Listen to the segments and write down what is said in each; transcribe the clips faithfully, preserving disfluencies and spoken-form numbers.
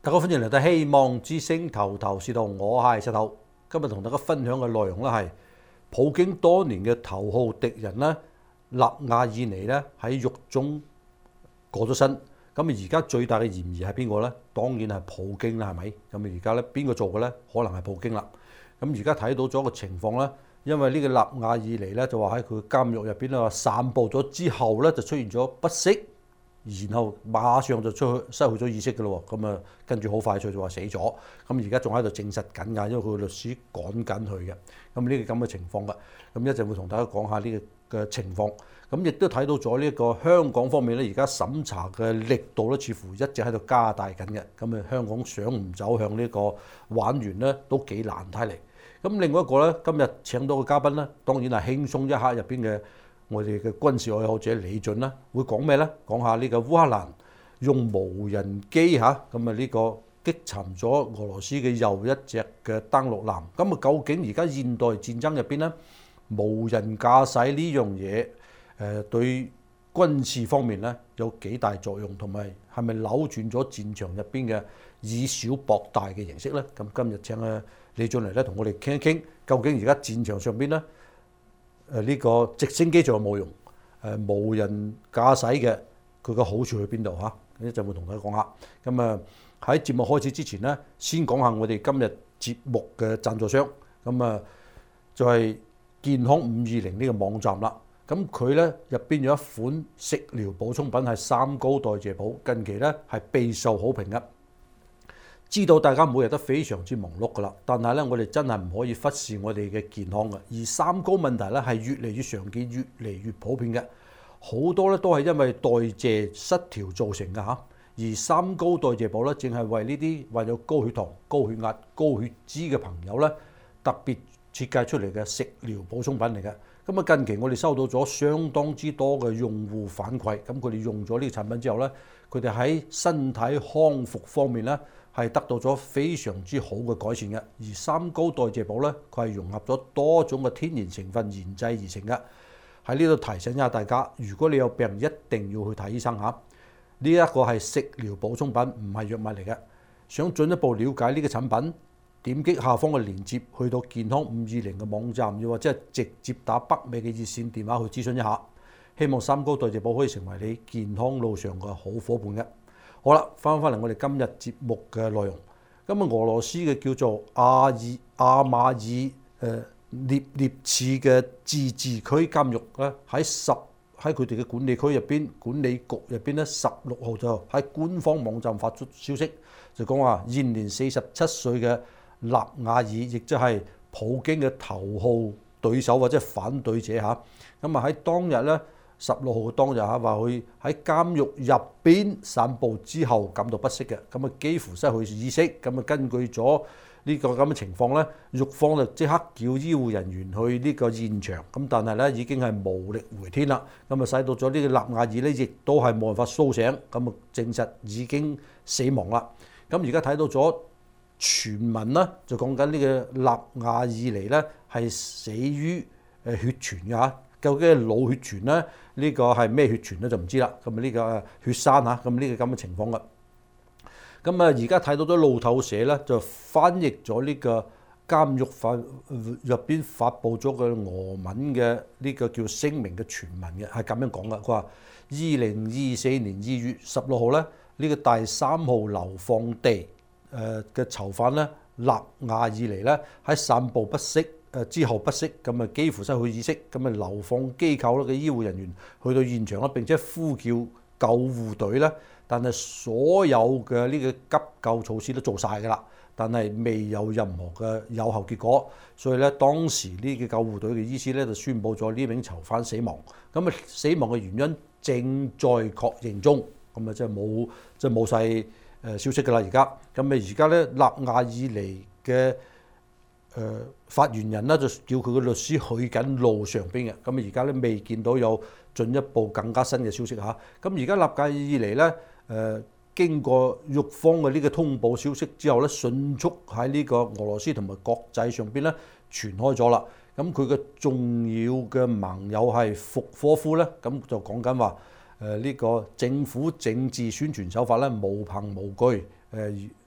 大家歡迎嚟到希望之星頭頭是道，我係石頭。今日同大家分享嘅內容咧係普京多年嘅頭號敵人咧，納瓦爾尼咧喺獄中過咗身。咁啊，而家最大嘅嫌疑係邊個咧？當然係普京啦，係咪？咁啊，而家咧邊個做嘅咧？可能係普京啦。咁而家睇到咗個情況咧，因為呢個納瓦爾尼咧就話喺佢監獄入邊咧散步咗之後咧就出現咗不適。然後馬上就出去失去咗意識嘅咯喎，咁啊跟住好快脆就話死咗，咁而家仲喺度證實緊㗎，因為佢律師趕緊佢嘅，咁呢個咁嘅情況㗎，咁一陣會同大家講下呢個嘅情況，咁亦都睇到咗呢個香港方面咧，而家審查嘅力度咧似乎一直喺度加大緊嘅，咁啊香港想唔走向呢個玩完咧都幾難睇嚟，咁另外一個咧今日請到嘅嘉賓咧，當然係輕鬆一刻入邊嘅。我哋嘅軍事愛好者李俊啦，會講咩咧？講下呢個烏克蘭用無人機嚇，咁啊呢個擊沉咗俄羅斯嘅又一隻嘅登陸艦。咁啊，究竟而家現代戰爭入邊咧，無人駕駛呢樣嘢誒對軍事方面咧有幾大作用，同埋係咪扭轉咗戰場入邊嘅以小博大嘅形式咧？咁今日請啊李俊嚟咧，同我哋傾一傾，究竟而家戰場上邊咧？誒呢個直升機仲有冇用？誒無人駕駛嘅佢個好處去邊度嚇？一陣會同大家講下。咁啊喺節目開始之前咧，先講下我哋今日節目嘅贊助商。咁啊就係健康五二零呢個網站啦。咁佢咧入邊有一款食療補充品係三高代謝寶，近期咧係備受好評嘅。知道大家每日都非常之忙碌㗎啦，但係咧我哋真係唔可以忽視我哋嘅健康嘅。而三高問題咧係越嚟越常見、越嚟越普遍嘅，好多咧都係因為代謝失調造成嘅嚇。而三高代謝寶咧，正係為呢啲患有高血糖、高血壓、高血脂嘅朋友咧特別設計出嚟嘅食療補充品嚟嘅。咁啊近期我哋收到咗相當之多嘅用戶反饋，咁佢哋用咗呢個產品之後咧，佢哋喺身體康復方面咧，係得到咗非常之好嘅改善嘅，而三高代謝寶咧，佢係融合咗多種嘅天然成分研製而成嘅。喺呢度提醒一下大家，如果你有病，一定要去睇醫生嚇。呢一個係食療補充品，唔係藥物嚟嘅。想進一步了解呢個產品，點擊下方嘅鏈接，去到健康五二零嘅網站，又或者係直接打北美嘅熱線電話去諮詢一下。希望三高代謝寶可以成為你健康路上嘅好夥伴嘅。好啦，翻返嚟我哋今日節目嘅內容。咁啊，俄羅斯嘅叫做阿爾阿馬爾誒涅涅茨嘅自治區監獄咧，喺十喺佢哋嘅管理區入邊，管理局入邊咧，十六號就喺官方網站發出消息，就講話現年四十七歲嘅納瓦爾，亦即係普京嘅頭號對手或者反對者嚇。咁啊喺當日咧。十六號當日嚇話佢喺監獄入邊散步之後感到不適嘅，咁啊幾乎失去意識，咁啊根據咗呢個咁嘅情況咧，獄方就即刻叫醫護人員去呢個現場，咁但係咧已經係無力回天啦，咁啊使到咗呢個納瓦爾咧亦都係冇辦法甦醒，咁啊證實已經死亡啦。咁而家睇到咗傳聞啦，就講緊呢個納瓦爾尼咧係死於誒血栓嘅嚇。究竟係腦血栓咧？呢個係咩血栓咧？就唔知啦。咁啊呢個血栓嚇，咁呢個咁嘅情況㗎。咁啊而家睇到咗路透社咧，就翻譯咗呢個監獄發入邊發布咗個俄文嘅呢個叫聲明嘅全文嘅，係咁樣講㗎。佢話：二零二四年二月十六號咧，呢個第三號流放地誒嘅囚犯咧，納瓦爾尼咧喺散步不適。誒之後不適，咁啊幾乎失去意識，咁啊流放機構咧嘅醫護人員去到現場啦，並且呼叫救護隊咧，但係所有嘅呢個急救措施都做晒㗎啦，但係未有任何嘅有效結果，所以咧當時呢個救護隊嘅醫師咧就宣布咗呢名囚犯死亡，咁啊死亡嘅原因正在確認中，咁啊即係冇即係冇晒誒消息㗎啦而家，咁啊而家咧納瓦爾尼嘅。誒、呃、發言人咧就叫佢嘅律師去緊路上邊嘅，咁啊而家咧未見到有進一步更加新嘅消息嚇。咁而家納瓦爾尼咧誒經過獄方嘅呢個通報消息之後咧，迅速喺呢個俄羅斯同埋國際上邊咧傳開咗啦。咁佢嘅重要嘅盟友係福科夫咧，咁就講緊話誒呢個政府政治宣傳手法咧無憑無據誒。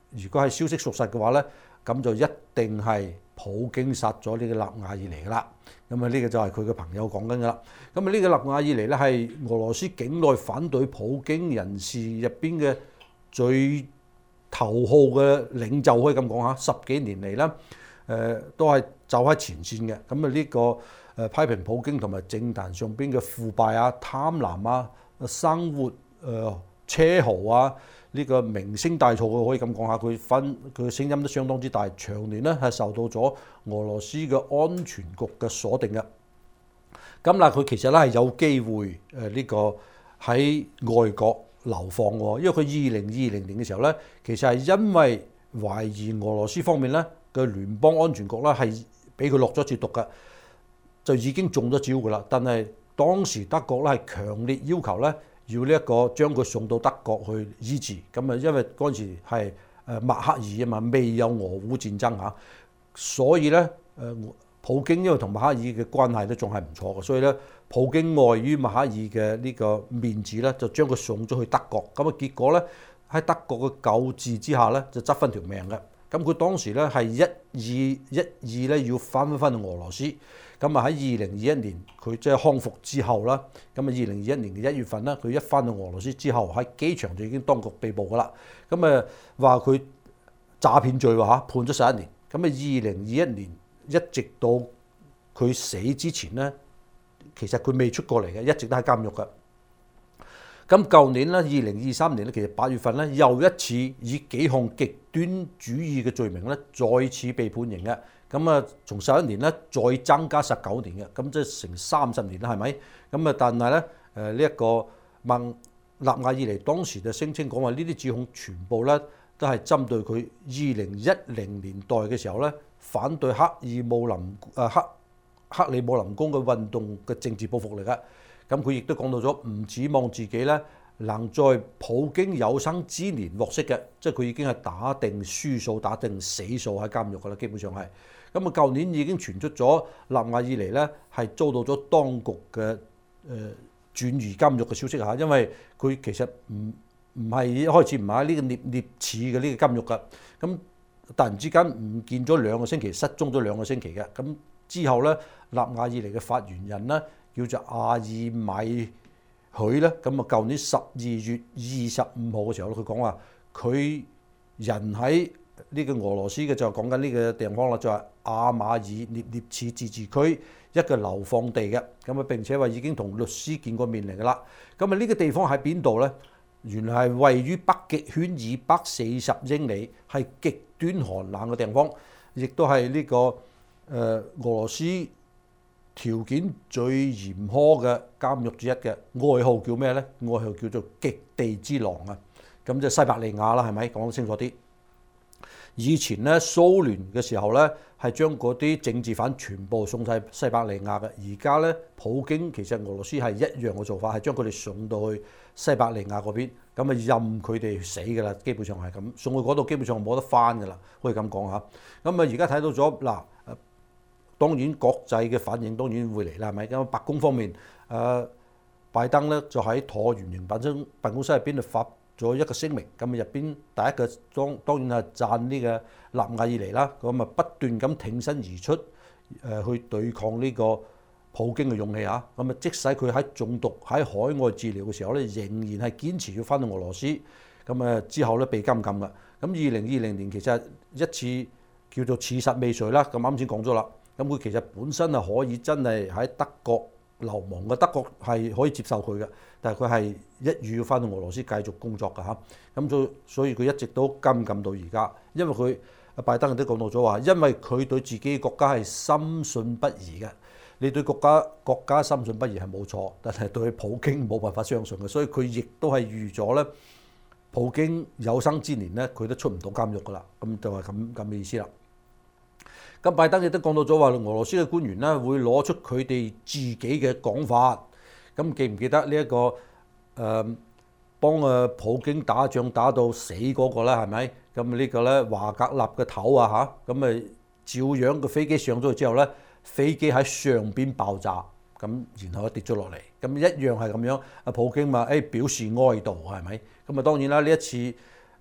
如果係消息屬實嘅話咧，咁就一定係普京殺咗呢個納瓦爾尼噶啦。咁啊，呢個就係佢嘅朋友講緊噶啦。咁啊，呢個納瓦爾尼咧係俄羅斯境內反對普京人士入邊嘅最頭號嘅領袖，可以咁講嚇。十幾年嚟咧，誒、呃、都係走喺前線嘅。咁啊，呢個誒批評普京同埋政壇上邊嘅腐敗啊、貪婪啊、生活誒、呃、車豪啊。呢個名聲大噪，可以咁講下，佢分佢嘅聲音都相當之大，長年咧係受到咗俄羅斯嘅安全局嘅鎖定嘅。咁嗱，佢其實咧係有機會誒呢個喺外國流放喎，因為佢二零二零年嘅時候咧，其實係因為懷疑俄羅斯方面咧嘅聯邦安全局咧係俾佢落咗次毒嘅，就已經中咗招㗎啦。但係當時德國咧係強烈要求咧，要呢一個將佢送到德國去醫治，咁啊，因為嗰陣時係誒默克爾啊嘛，未有俄烏戰爭嚇，所以咧誒普京因為同默克爾嘅關係都仲係唔錯嘅，所以咧普京礙於默克爾嘅呢個面子咧，就將佢送咗去德國，咁啊結果咧喺德國嘅救治之下咧，就執翻條命嘅。咁佢當時咧係一意一意咧要翻翻去俄羅斯。咁啊喺二零二一年佢即係康復之後啦，咁啊二零二一年嘅一月份啦，佢一翻到俄羅斯之後喺機場就已經當局被捕噶啦。咁啊話佢詐騙罪話嚇判咗十一年。咁啊二零二一年一直到佢死之前咧，其實佢未出過嚟嘅，一直都喺監獄嘅。咁舊年咧，二零二三年咧，其實八月份咧，又一次以幾項極端主義嘅罪名咧，再次被判刑嘅。咁啊，從十一年咧，再增加十九年嘅，咁即係成三十年啦，係咪？咁啊，但係咧，誒呢一個孟納瓦爾尼當時就聲稱講話，呢啲指控全部咧都係針對佢二零一零年代嘅時候咧，反對克爾姆林誒克克里姆林宮嘅運動嘅政治報復嚟嘅。咁佢亦都講到咗，唔指望自己咧能在普京有生之年獲釋嘅，即係佢已經係打定輸數、打定死數喺監獄㗎啦，基本上係。咁啊，舊年已經傳出咗納瓦爾尼咧係遭到咗當局嘅誒、呃、轉移監獄嘅消息嚇，因為佢其實唔唔係一開始唔係喺呢個涅涅茨嘅呢個監獄㗎，咁突然之間唔見咗兩個星期，失蹤咗兩個星期嘅，咁之後咧納瓦爾尼嘅發言人咧，叫做阿爾米許咧，咁啊，舊年十二月二十五號嘅時候咧，佢講話佢人喺呢個俄羅斯嘅就講緊呢個地方啦，就係阿馬爾涅涅茨自治區一個流放地嘅，咁啊並且話已經同律師見過面嚟㗎啦。咁啊呢個地方喺邊度咧？原來係位於北極圈以北四十英里，係極端寒冷嘅地方，亦都係呢個誒俄羅斯條件最嚴苛嘅監獄之一嘅，外號叫咩咧？外號叫做極地之狼啊！咁就西伯利亞啦，係咪講得清楚啲？以前咧蘇聯嘅時候咧，係將嗰啲政治犯全部送晒西伯利亞嘅。而家咧普京其實俄羅斯係一樣嘅做法，係將佢哋送到去西伯利亞嗰邊，咁啊任佢哋死㗎啦，基本上係咁，送去嗰度基本上冇得翻㗎啦，可以咁講下。咁啊而家睇到咗嗱。當然國際嘅反應當然會嚟啦，係咪？咁白宮方面，誒、呃、拜登咧就喺橢圓形辦公辦公室入邊就發咗一個聲明，咁啊入邊第一個當當然係讚呢個納瓦爾尼啦，咁啊不斷咁挺身而出，誒、呃、去對抗呢個普京嘅勇氣嚇，咁啊即使佢喺中毒喺海外治療嘅時候咧，仍然係堅持要翻到俄羅斯，咁啊之後咧被監禁啦。咁二零二零年其實一次叫做刺殺未遂啦，咁啱先講咗啦。咁佢其實本身係可以真係喺德國流亡嘅，德國係可以接受佢嘅，但係佢係一語要翻到俄羅斯繼續工作㗎嚇。咁所所以佢一直都監禁到而家，因為佢拜登都講到咗話，因為佢對自己國家係深信不疑嘅。你對國家國家深信不疑係冇錯，但係對普京冇辦法相信嘅，所以佢亦都係預咗咧，普京有生之年咧，佢都出唔到監獄㗎啦。咁就係咁咁嘅意思啦。咁拜登亦都講到咗話，俄羅斯嘅官員咧會攞出佢哋自己嘅講法。咁記唔記得呢、這、一個誒、呃、幫誒普京打仗打到死嗰個咧係咪？咁呢個咧華格納嘅頭啊嚇，咁誒照樣個飛機上咗去之後咧，飛機喺上邊爆炸，咁然後跌咗落嚟，咁一樣係咁樣。阿普京嘛誒表示哀悼係咪？咁啊當然啦，呢一次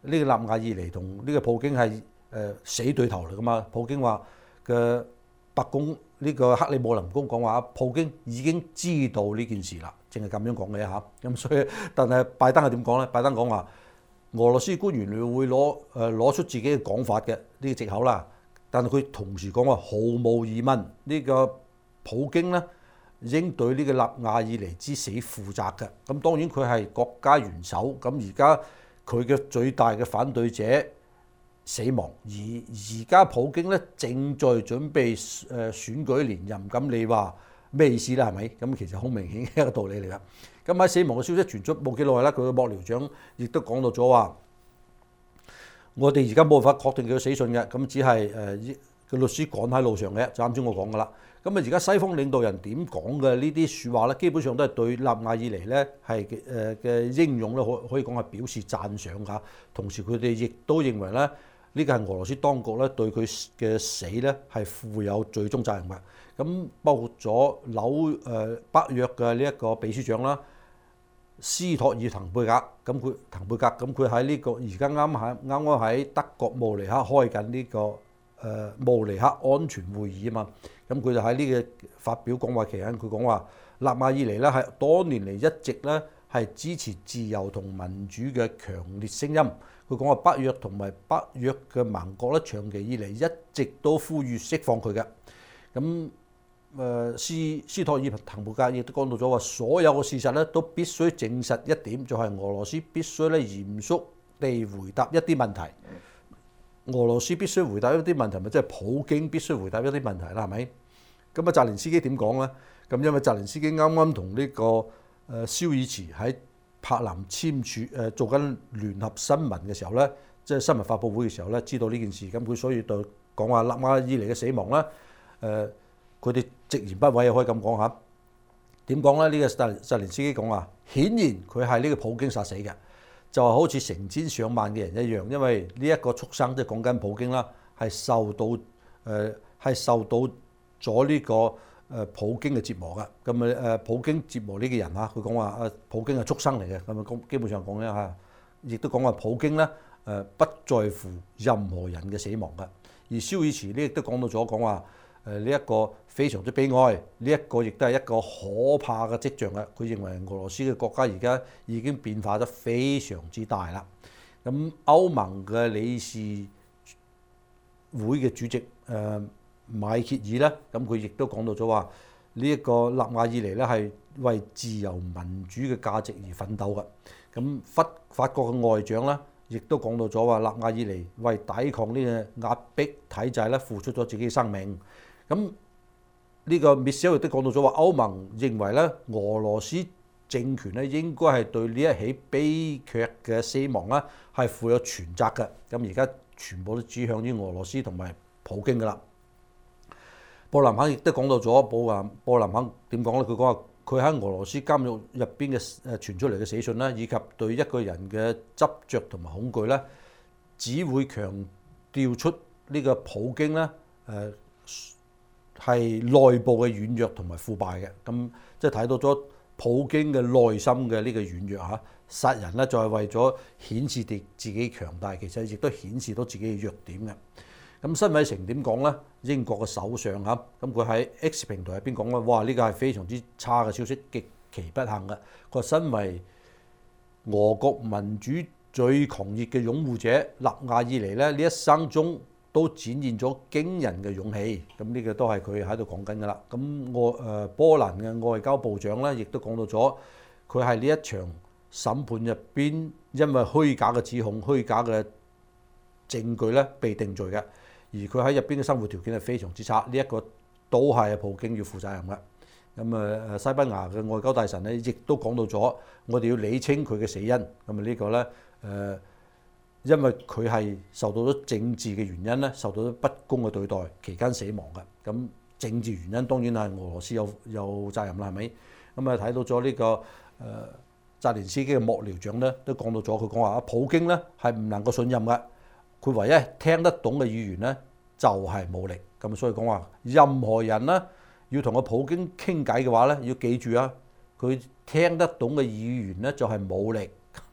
呢個納瓦爾尼同呢個普京係誒死對頭嚟噶嘛？普京話嘅白宮呢個克里姆林宮講話，普京已經知道呢件事啦，淨係咁樣講嘅嚇。咁所以，但係拜登係點講咧？拜登講話俄羅斯官員會攞誒攞出自己嘅講法嘅呢個藉口啦。但係佢同時講話，毫無疑問呢個普京咧應對呢個納瓦爾尼之死負責嘅。咁當然佢係國家元首，咁而家佢嘅最大嘅反對者死亡，而而家普京咧正在準備誒選舉連任，咁你話咩意思啦？係咪？咁其實好明顯嘅一個道理嚟㗎。咁喺死亡嘅消息傳出冇幾耐啦，佢嘅幕僚長亦都講到咗話，我哋而家冇辦法確定佢嘅死訊嘅，咁只係誒個律師趕喺路上嘅，就啱先我講㗎啦。咁啊而家西方領導人點講嘅呢啲説話咧，基本上都係對納瓦爾尼咧係誒嘅英勇咧，可可以講係表示讚賞㗎。同時佢哋亦都認為咧，呢個係俄羅斯當局咧對佢嘅死咧係負有最終責任嘅。咁包括咗紐誒北約嘅呢一個秘書長啦，斯托爾滕貝格，咁佢滕貝格，咁佢喺呢個而家啱喺啱啱喺德國慕尼黑開緊呢個誒慕尼黑安全會議啊嘛。咁佢就喺呢個發表講話期間，佢講話納瓦爾尼咧係多年嚟一直咧係支持自由同民主嘅強烈聲音。佢講話北約同埋北約嘅盟國咧，長期以嚟一直都呼籲釋放佢嘅。咁誒斯斯托爾滕貝格亦都講到咗話，所有嘅事實咧都必須證實一點，就係俄羅斯必須咧嚴肅地回答一啲問題。俄羅斯必須回答一啲問題，咪即係普京必須回答一啲問題啦，係咪？咁啊，澤連斯基點講咧？咁因為澤連斯基啱啱同呢個誒肖爾茨喺柏林簽署誒做緊聯合新聞嘅時候咧，即係新聞發佈會嘅時候咧，知道呢件事，咁佢所以就講話納瓦爾尼嘅死亡啦。誒，佢哋直言不諱，可以咁講下。點講咧？呢個澤澤連斯基講話，顯然佢係呢個普京殺死嘅。就係好似成千上萬嘅人一樣，因為呢一個畜生即係講緊普京啦，係受到誒係、呃、受到咗呢個誒普京嘅折磨㗎。咁啊誒普京折磨呢個人嚇，佢講話啊普京係畜生嚟嘅，咁啊基本上講咧嚇，亦都講話普京咧誒不在乎任何人嘅死亡㗎。而肖爾茨呢亦都講到咗講話。誒呢一個非常之悲哀，呢一個亦都係一個可怕嘅跡象啦。佢認為俄羅斯嘅國家而家已經變化得非常之大啦。咁歐盟嘅理事會嘅主席誒米歇爾咧，咁佢亦都講到咗話，呢一個納瓦爾尼咧係為自由民主嘅價值而奮鬥嘅。咁法法國嘅外長咧，亦都講到咗話，納瓦爾尼為抵抗呢個壓迫體制咧，付出咗自己嘅生命。咁呢個 Michel 亦都講到咗話，歐盟認為咧，俄羅斯政權咧應該係對呢一起悲劇嘅死亡咧係負有全責嘅。咁而家全部都指向於俄羅斯同埋普京㗎啦。布林肯亦都講到咗，布林布林肯點講咧？佢講話佢喺俄羅斯監獄入邊嘅誒傳出嚟嘅死訊咧，以及對一個人嘅執着同埋恐懼咧，只會強調出呢個普京咧誒。呃係內部嘅軟弱同埋腐敗嘅，咁即係睇到咗普京嘅內心嘅呢個軟弱嚇，殺人咧就係為咗顯示啲自己強大，其實亦都顯示到自己嘅弱點嘅。咁辛偉誠點講咧？英國嘅首相嚇，咁佢喺 X 平台入邊講咧，哇！呢個係非常之差嘅消息，極其不幸嘅。佢話身為俄國民主最狂熱嘅擁護者，納瓦爾尼咧呢一生中，都展現咗驚人嘅勇氣，咁呢個都係佢喺度講緊㗎啦。咁外誒波蘭嘅外交部長咧，亦都講到咗，佢係呢一場審判入邊，因為虛假嘅指控、虛假嘅證據咧被定罪嘅，而佢喺入邊嘅生活條件係非常之差，呢、這、一個都係普京要負責任嘅。咁啊誒西班牙嘅外交大臣咧，亦都講到咗，我哋要理清佢嘅死因。咁啊呢個咧誒。呃因為佢係受到咗政治嘅原因咧，受到咗不公嘅對待，期間死亡嘅。咁政治原因當然係俄羅斯有有責任啦，係咪？咁啊睇到咗呢、這個誒澤連斯基嘅幕僚長咧，都講到咗，佢講話啊，普京咧係唔能夠信任嘅。佢唯一聽得懂嘅語言咧就係武力。咁所以講話，任何人咧要同個普京傾偈嘅話咧，要記住啊，佢聽得懂嘅語言咧就係武力。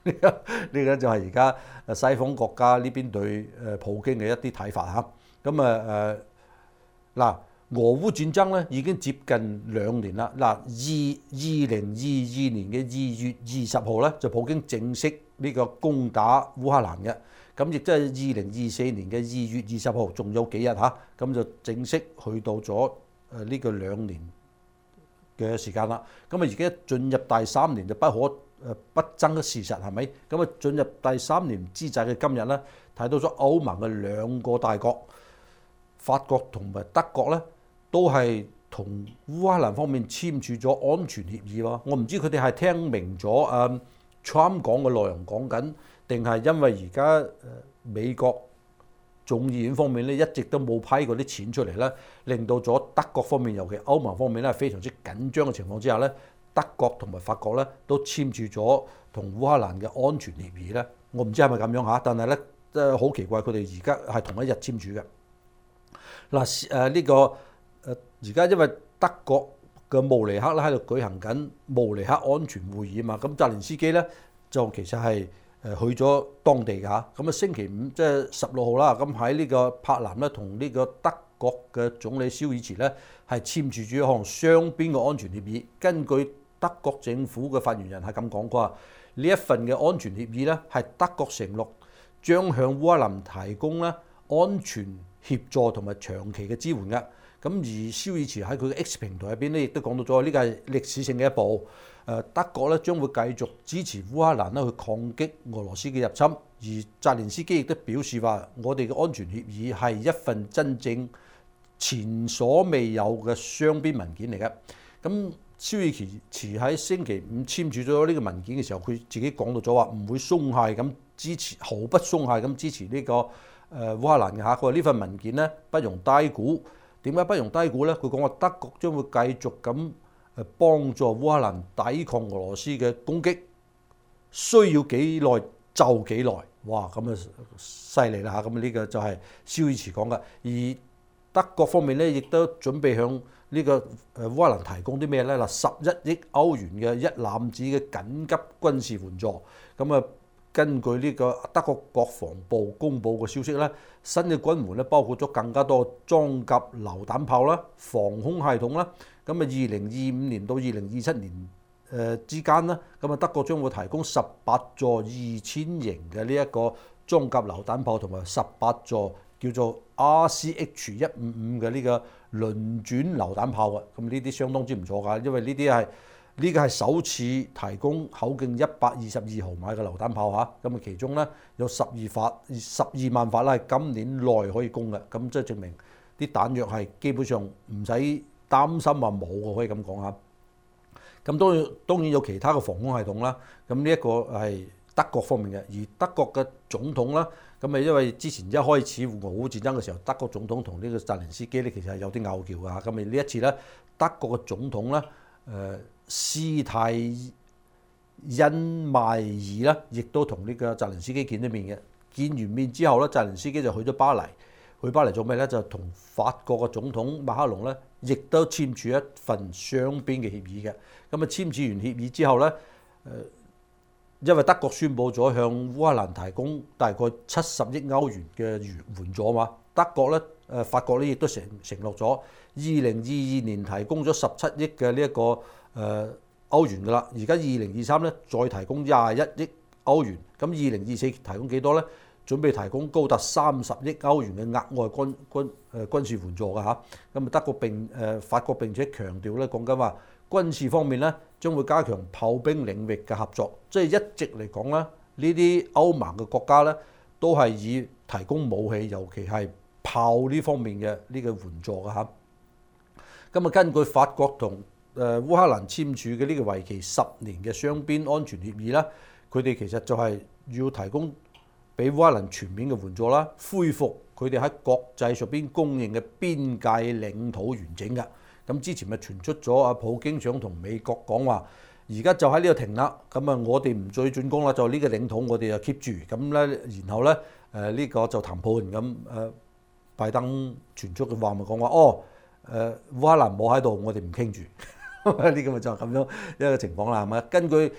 呢個呢個就係而家誒西方國家呢邊對誒普京嘅一啲睇法嚇。咁啊誒嗱，俄烏戰爭咧已經接近兩年啦。嗱，二二零二二年嘅二月二十號咧，就普京正式呢個攻打烏克蘭嘅。咁亦即係二零二四年嘅二月二十號，仲有幾日嚇，咁就正式去到咗誒呢個兩年嘅時間啦。咁啊而家進入第三年就不可誒不爭嘅事實係咪？咁啊進入第三年之際嘅今日咧，睇到咗歐盟嘅兩個大國，法國同埋德國咧，都係同烏克蘭方面簽署咗安全協議喎。我唔知佢哋係聽明咗誒 Trump 講嘅內容講緊，定係因為而家誒美國眾議院方面咧一直都冇批嗰啲錢出嚟咧，令到咗德國方面，尤其歐盟方面咧非常之緊張嘅情況之下咧，德國同埋法國咧都簽署咗同烏克蘭嘅安全協議咧。我唔知係咪咁樣嚇，但係咧誒好奇怪，佢哋而家係同一日簽署嘅。嗱誒呢個誒而家因為德國嘅慕尼黑咧喺度舉行緊慕尼黑安全會議啊嘛，咁澤連斯基咧就其實係誒去咗當地㗎嚇。咁啊星期五即係十六號啦，咁喺呢個柏林咧同呢個德國嘅總理肖爾茨咧係簽署咗一項雙邊嘅安全協議。根據德國政府嘅發言人係咁講過，呢一份嘅安全協議咧係德國承諾將向烏克蘭提供咧安全協助同埋長期嘅支援嘅。咁而肖爾茨喺佢嘅 X 平台入邊咧，亦都講到咗呢個係歷史性嘅一步。誒德國咧將會繼續支持烏克蘭咧去抗擊俄羅斯嘅入侵。而澤連斯基亦都表示話：我哋嘅安全協議係一份真正前所未有嘅雙邊文件嚟嘅。咁肖爾茨喺星期五簽署咗呢個文件嘅時候，佢自己講到咗話唔會鬆懈咁支持，毫不鬆懈咁支持呢個誒烏克蘭嘅嚇。佢話呢份文件咧不容低估。點解不容低估咧？佢講話德國將會繼續咁誒幫助烏克蘭抵抗俄羅斯嘅攻擊，需要幾耐就幾耐。哇！咁啊犀利啦嚇！咁呢個就係肖爾茨講嘅。而德國方面咧，亦都準備向呢個誒烏克蘭提供啲咩咧？嗱，十一億歐元嘅一攬子嘅緊急軍事援助。咁啊，根據呢個德國國防部公佈嘅消息咧，新嘅軍援咧包括咗更加多裝甲榴彈炮啦、防空系統啦。咁啊，二零二五年到二零二七年誒之間咧，咁啊德國將會提供十八座二千型嘅呢一個裝甲榴彈炮，同埋十八座叫做 R C H 一五五嘅呢個輪轉榴彈炮嘅。咁呢啲相當之唔錯㗎，因為呢啲係呢個係首次提供口徑一百二十二毫米嘅榴彈炮嚇。咁啊其中咧有十二發十二萬發啦，係今年內可以供嘅。咁即係證明啲彈藥係基本上唔使擔心話冇嘅，可以咁講嚇。咁當然當然有其他嘅防空系統啦。咁呢一個係德國方面嘅，而德國嘅總統啦，咁啊因為之前一開始俄烏戰爭嘅時候，德國總統同呢個澤連斯基咧其實係有啲拗撬㗎。咁啊呢一次咧，德國嘅總統咧誒施泰因邁爾咧，亦都同呢個澤連斯基見咗面嘅。見完面之後咧，澤連斯基就去咗巴黎。去巴黎做咩咧？就同法國嘅總統馬克龍咧，亦都簽署一份雙邊嘅協議嘅。咁啊簽署完協議之後咧，誒因為德國宣布咗向烏克蘭提供大概七十億歐元嘅援助啊嘛，德國咧誒法國咧亦都承承諾咗二零二二年提供咗十七億嘅呢一個誒歐元噶啦，而家二零二三咧再提供廿一億歐元，咁二零二四提供幾多咧？準備提供高達三十億歐元嘅額外軍軍誒軍事援助㗎嚇。咁啊德國並誒法國並且強調咧，講緊話軍事方面咧將會加強炮兵領域嘅合作，即係一直嚟講咧，呢啲歐盟嘅國家咧都係以提供武器，尤其係炮呢方面嘅呢個援助㗎嚇。咁啊根據法國同誒烏克蘭簽署嘅呢個為期十年嘅雙邊安全協議啦，佢哋其實就係要提供俾烏克蘭全面嘅援助啦，恢復佢哋喺國際上邊公認嘅邊界領土完整嘅。咁之前咪傳出咗阿普京想同美國講話，而家就喺呢度停啦。咁啊，我哋唔再進攻啦，就呢個領土我哋就 keep 住。咁咧，然後咧誒呢個就談判咁誒，拜登傳出嘅話咪講話哦誒烏克蘭冇喺度，我哋唔傾住。呢個咪就係咁樣一個情況啦，係咪？根據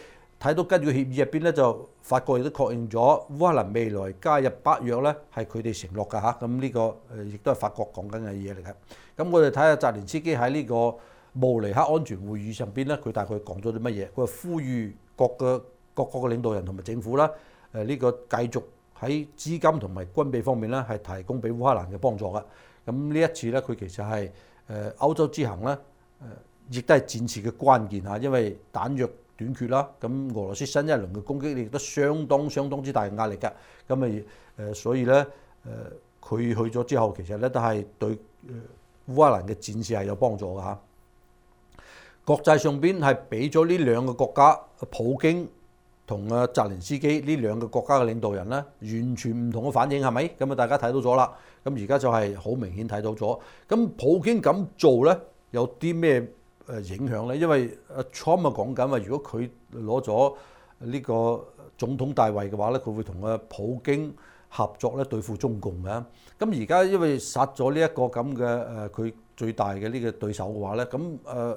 睇到根據協議入邊咧，就法國亦都確認咗烏克蘭未來加入北約咧係佢哋承諾㗎嚇。咁呢個誒亦都係法國講緊嘅嘢嚟嘅。咁我哋睇下澤連斯基喺呢個慕尼黑安全會議上邊咧，佢大概講咗啲乜嘢？佢話呼籲各個各國嘅領導人同埋政府啦，誒呢個繼續喺資金同埋軍備方面咧係提供俾烏克蘭嘅幫助嘅。咁呢一次咧，佢其實係誒歐洲之行咧，誒亦都係戰事嘅關鍵嚇，因為彈藥短缺啦。咁俄羅斯新一輪嘅攻擊亦都相當相當之大嘅壓力㗎。咁咪誒所以咧誒佢去咗之後，其實咧都係對誒烏克蘭嘅戰事係有幫助㗎嚇。國際上邊係俾咗呢兩個國家，普京同啊澤連斯基呢兩個國家嘅領導人咧，完全唔同嘅反應係咪？咁啊大家睇到咗啦。咁而家就係好明顯睇到咗。咁普京咁做咧，有啲咩誒影響咧？因為阿 Trump 啊講緊話，如果佢攞咗呢個總統大位嘅話咧，佢會同阿普京合作咧對付中共嘅。咁而家因為殺咗呢一個咁嘅誒佢最大嘅呢個對手嘅話咧，咁誒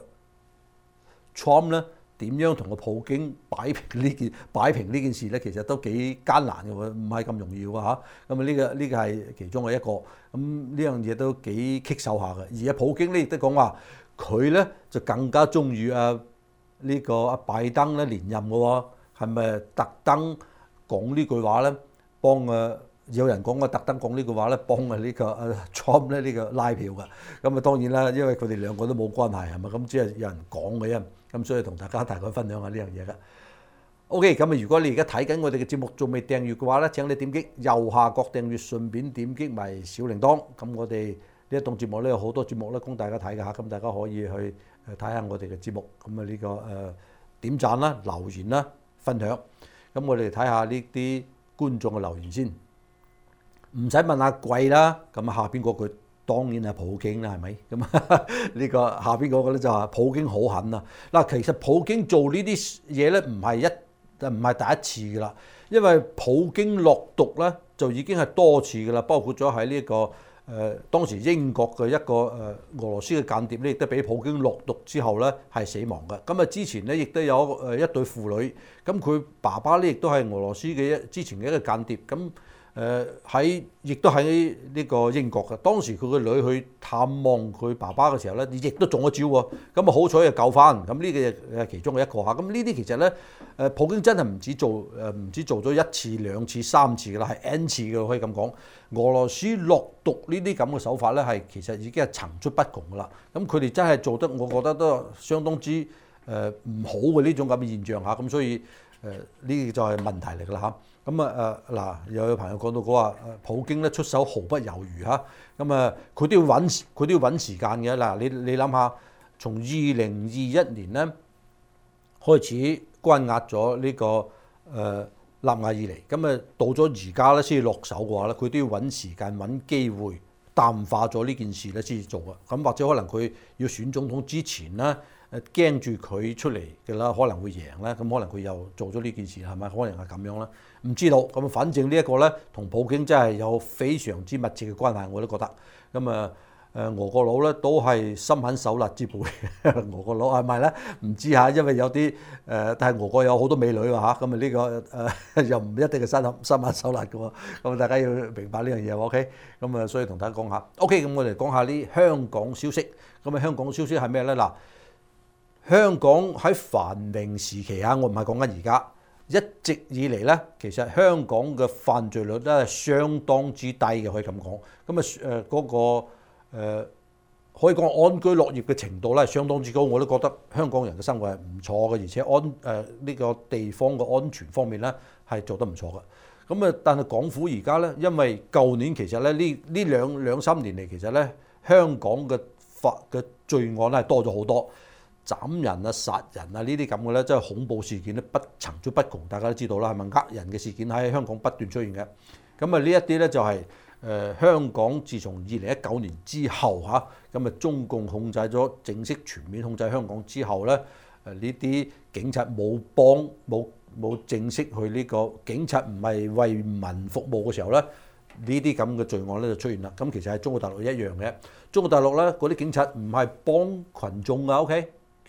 Trump 咧點樣同個普京擺平呢件擺平呢件事咧？其實都幾艱難嘅喎，唔係咁容易嘅嚇。咁啊呢個呢個係其中嘅一個。咁呢樣嘢都幾棘手下嘅。而阿普京咧亦都講話，佢咧就更加中意啊呢個阿拜登咧連任嘅喎。係咪特登講呢句話咧？幫啊有人講啊特登講呢句話咧，幫啊呢個啊 Trump 咧呢個拉票嘅。咁啊當然啦，因為佢哋兩個都冇關係係咪？咁只係有人講嘅啫。咁所以同大家大概分享下呢樣嘢嘅。OK，咁啊如果你而家睇緊我哋嘅節目仲未訂閱嘅話咧，請你點擊右下角訂閱，順便點擊埋小鈴鐺。咁我哋呢一檔節目咧有好多節目咧供大家睇嘅嚇，咁大家可以去誒睇下我哋嘅節目。咁啊呢個誒點讚啦、留言啦、分享。咁我哋睇下呢啲觀眾嘅留言先。唔使問阿貴啦，咁啊下邊嗰句。當然係普京啦，係咪？咁呢個下邊嗰個咧就話普京好狠啊！嗱，其實普京做呢啲嘢咧，唔係一唔係第一次噶啦，因為普京落毒咧就已經係多次噶啦，包括咗喺呢個誒、呃、當時英國嘅一個誒俄羅斯嘅間諜咧，亦都俾普京落毒之後咧係死亡嘅。咁啊之前咧亦都有誒一對父女，咁佢爸爸咧亦都係俄羅斯嘅一之前嘅一個間諜咁。誒喺亦都喺呢個英國嘅，當時佢個女去探望佢爸爸嘅時候咧，亦都中咗招喎。咁啊好彩又救翻，咁呢個係其中嘅一個嚇。咁呢啲其實咧，誒普京真係唔止做誒唔止做咗一次、兩次、三次㗎啦，係 N 次嘅可以咁講。俄羅斯落毒呢啲咁嘅手法咧，係其實已經係層出不窮㗎啦。咁佢哋真係做得，我覺得都相當之誒唔好嘅呢種咁嘅現象嚇。咁所以誒呢就係問題嚟㗎啦嚇。咁啊誒嗱，又有朋友講到講話，普京咧出手毫不猶豫嚇。咁啊，佢都要揾佢都要揾時間嘅嗱。你你諗下，從二零二一年咧開始關押咗呢個誒納瓦爾尼，咁啊到咗而家咧先至落手嘅話咧，佢都要揾時間揾機會淡化咗呢件事咧先至做啊。咁或者可能佢要選總統之前咧。誒驚住佢出嚟嘅啦，可能會贏咧，咁可能佢又做咗呢件事係咪？可能係咁樣啦，唔知道。咁反正呢一個咧，同普京真係有非常之密切嘅關係，我都覺得。咁啊誒俄國佬咧都係心狠手辣之輩。俄國佬係咪咧？唔知嚇，因為有啲誒、呃，但係俄國有好多美女喎嚇，咁啊呢個誒、呃、又唔一定係心狠心狠手辣嘅喎。咁大家要明白呢樣嘢 OK。咁啊，所以同大家講下 OK。咁我哋講下啲香港消息。咁啊，香港消息係咩咧？嗱。香港喺繁榮時期啊，我唔係講緊而家，一直以嚟咧，其實香港嘅犯罪率咧係相當之低嘅，可以咁講。咁啊誒嗰個、呃、可以講安居樂業嘅程度咧係相當之高，我都覺得香港人嘅生活係唔錯嘅，而且安誒呢、呃呢個地方嘅安全方面咧係做得唔錯嘅。咁啊，但係港府而家咧，因為舊年其實咧呢呢兩兩三年嚟，其實咧香港嘅法嘅罪案咧係多咗好多。斬人啊、殺人啊呢啲咁嘅咧，真係恐怖事件咧不層出不窮，大家都知道啦，係咪呃人嘅事件喺香港不斷出現嘅？咁啊呢一啲咧就係、是、誒、呃、香港自從二零一九年之後嚇，咁啊中共控制咗正式全面控制香港之後咧，誒呢啲警察冇幫冇冇正式去呢、這個警察唔係為民服務嘅時候咧，呢啲咁嘅罪案咧就出現啦。咁其實係中國大陸一樣嘅，中國大陸咧嗰啲警察唔係幫群眾㗎 ，OK？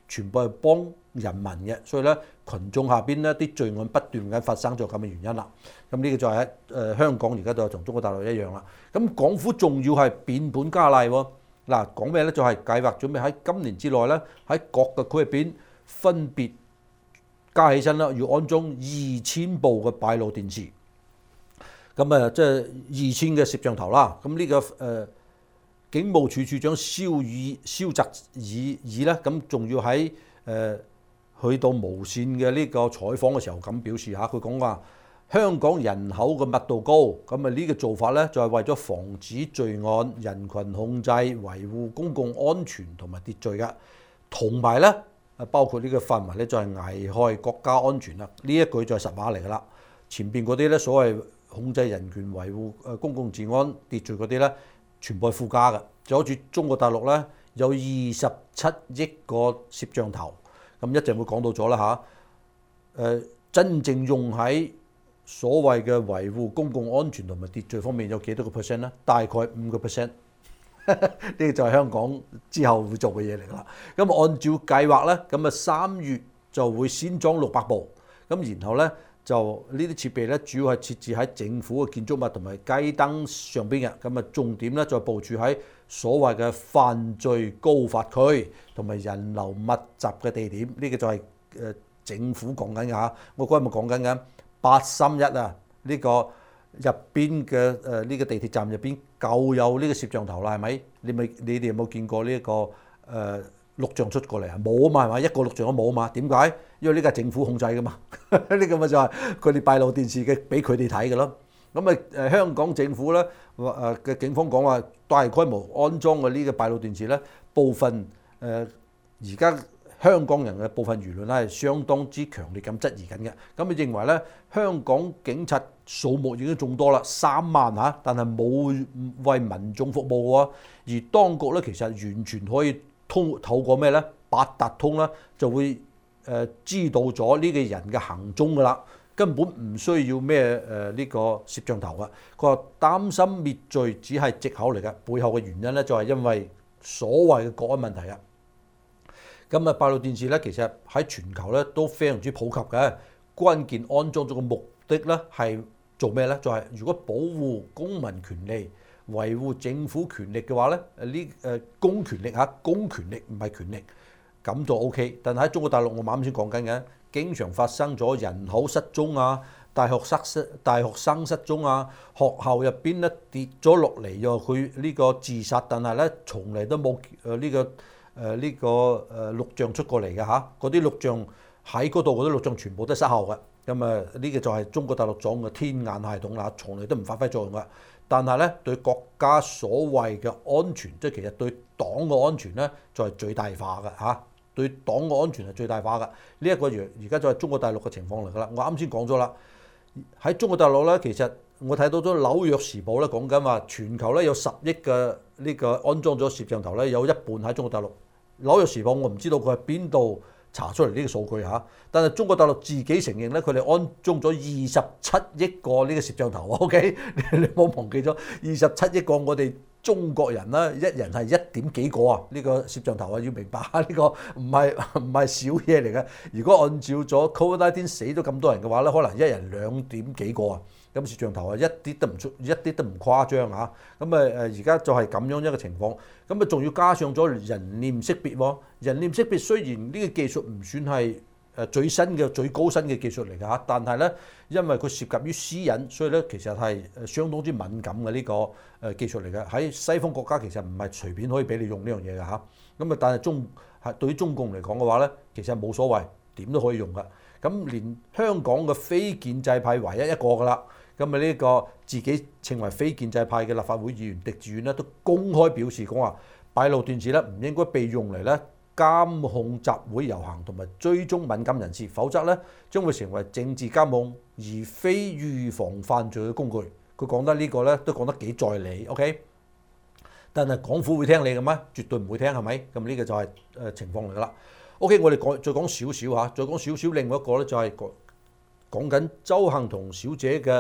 全部係幫人民嘅，所以咧群眾下邊咧啲罪案不斷咁發生咗咁嘅原因啦。咁呢個就係、是、誒、呃、香港而家就同中國大陸一樣啦。咁港府仲要係變本加厲喎。嗱，講咩咧？就係、是、計劃準備喺今年之內咧，喺各個區入邊分別加起身啦，要安裝二千部嘅閉路電視。咁啊，即係二千嘅攝像頭啦。咁呢、這個誒、呃、警務處處長蕭宇蕭澤頤頤咧，咁仲要喺誒、呃、去到無線嘅呢個採訪嘅時候咁表示嚇，佢講話香港人口嘅密度高，咁啊呢個做法咧就係為咗防止罪案、人群控制、維護公共安全同埋秩序嘅，同埋咧啊包括呢個範圍咧就係危害國家安全啦。呢一句就係實話嚟㗎啦。前邊嗰啲咧所謂控制人權、維護誒公共治安秩序嗰啲咧，全部係附加嘅。就好似中國大陸咧有二十七億個攝像頭，咁一陣會講到咗啦嚇。誒真正用喺所謂嘅維護公共安全同埋秩序方面有幾多個 percent 咧？大概五個 percent。呢個就係香港之後會做嘅嘢嚟㗎啦。咁按照計劃咧，咁啊三月就會先裝六百部，咁然後咧就呢啲設備咧主要係設置喺政府嘅建築物同埋街燈上邊嘅。咁啊重點咧就部署喺所謂嘅犯罪高發區同埋人流密集嘅地點。呢個就係誒政府講緊嘅嚇。我嗰日咪講緊嘅八三一啊，呢個入邊嘅誒呢個地鐵站入邊夠有呢個攝像頭啦，係咪？你咪你哋有冇見過呢一個誒錄像出過嚟啊？冇啊嘛，係咪？一個錄像都冇啊嘛。點解？因為呢個係政府控制噶嘛。呢個咪就係佢哋閉路電視嘅，俾佢哋睇嘅咯。咁啊誒香港政府咧誒嘅警方講話大規模安裝嘅呢個閉路電視咧，部分誒而家香港人嘅部分輿論咧係相當之強烈咁質疑緊嘅。咁佢認為咧，香港警察數目已經眾多啦，三萬嚇，但係冇為民眾服務喎。而當局咧其實完全可以通透過咩咧？八達通啦，就會誒知道咗呢個人嘅行蹤㗎啦，根本唔需要咩誒呢個攝像頭啊。佢話擔心滅罪只係藉口嚟嘅，背後嘅原因咧就係因為所謂嘅國安問題啊。咁啊，閉路電視咧，其實喺全球咧都非常之普及嘅。關鍵安裝咗個目的咧係做咩咧？就係、是、如果保護公民權利、維護政府權力嘅話咧，誒呢誒公權力嚇，公權力唔係權力，咁就 O K。但係喺中國大陸，我啱先講緊嘅，經常發生咗人口失蹤啊、大學失大學生失蹤啊、學校入邊咧跌咗落嚟又佢呢個自殺，但係咧從嚟都冇誒呢個。誒呢、呃這個誒、呃、錄像出過嚟嘅嚇，嗰啲錄像喺嗰度嗰啲錄像全部都失效嘅。咁啊呢個就係中國大陸裝嘅天眼系統啦，從嚟都唔發揮作用嘅。但係咧對國家所謂嘅安全，即係其實對黨嘅安全咧，就係最大化嘅嚇。對黨嘅安全係最大化嘅。呢、這、一個而而家就係中國大陸嘅情況嚟㗎啦。我啱先講咗啦，喺中國大陸咧，其實我睇到咗紐約時報咧講緊話，全球咧有十億嘅呢個安裝咗攝像頭咧，有一半喺中國大陸。紐約時報我唔知道佢係邊度查出嚟呢個數據嚇，但係中國大陸自己承認咧，佢哋安裝咗二十七億個呢個攝像頭。OK，你冇忘記咗二十七億個我哋中國人啦，一人係一點幾個啊？呢個攝像頭啊，要明白呢個唔係唔係小嘢嚟嘅。如果按照咗 Covid 十九 死咗咁多人嘅話咧，可能一人兩點幾個啊。咁攝像頭啊，一啲都唔出，一啲都唔誇張嚇。咁啊誒，而家就係咁樣一個情況。咁啊，仲要加上咗人臉識別喎。人臉識別雖然呢個技術唔算係誒最新嘅、最高新嘅技術嚟㗎嚇，但係咧，因為佢涉及於私隱，所以咧其實係誒相當之敏感嘅呢個誒技術嚟嘅。喺西方國家其實唔係隨便可以俾你用呢樣嘢㗎嚇。咁啊，但係中係對於中共嚟講嘅話咧，其實冇所謂，點都可以用㗎。咁連香港嘅非建制派唯一一個㗎啦。咁啊呢個自己稱為非建制派嘅立法會議員狄志遠咧，都公開表示講話，閉路電視咧唔應該被用嚟咧監控集會遊行同埋追蹤敏感人士，否則咧將會成為政治監控而非預防犯罪嘅工具。佢講得呢個咧都講得幾在理 ，OK？ 但係港府會聽你嘅咩？絕對唔會聽，係咪？咁呢個就係誒情況嚟㗎啦。OK， 我哋講再講少少嚇，再講少少，另外一個咧就係講講緊鄒幸彤小姐嘅。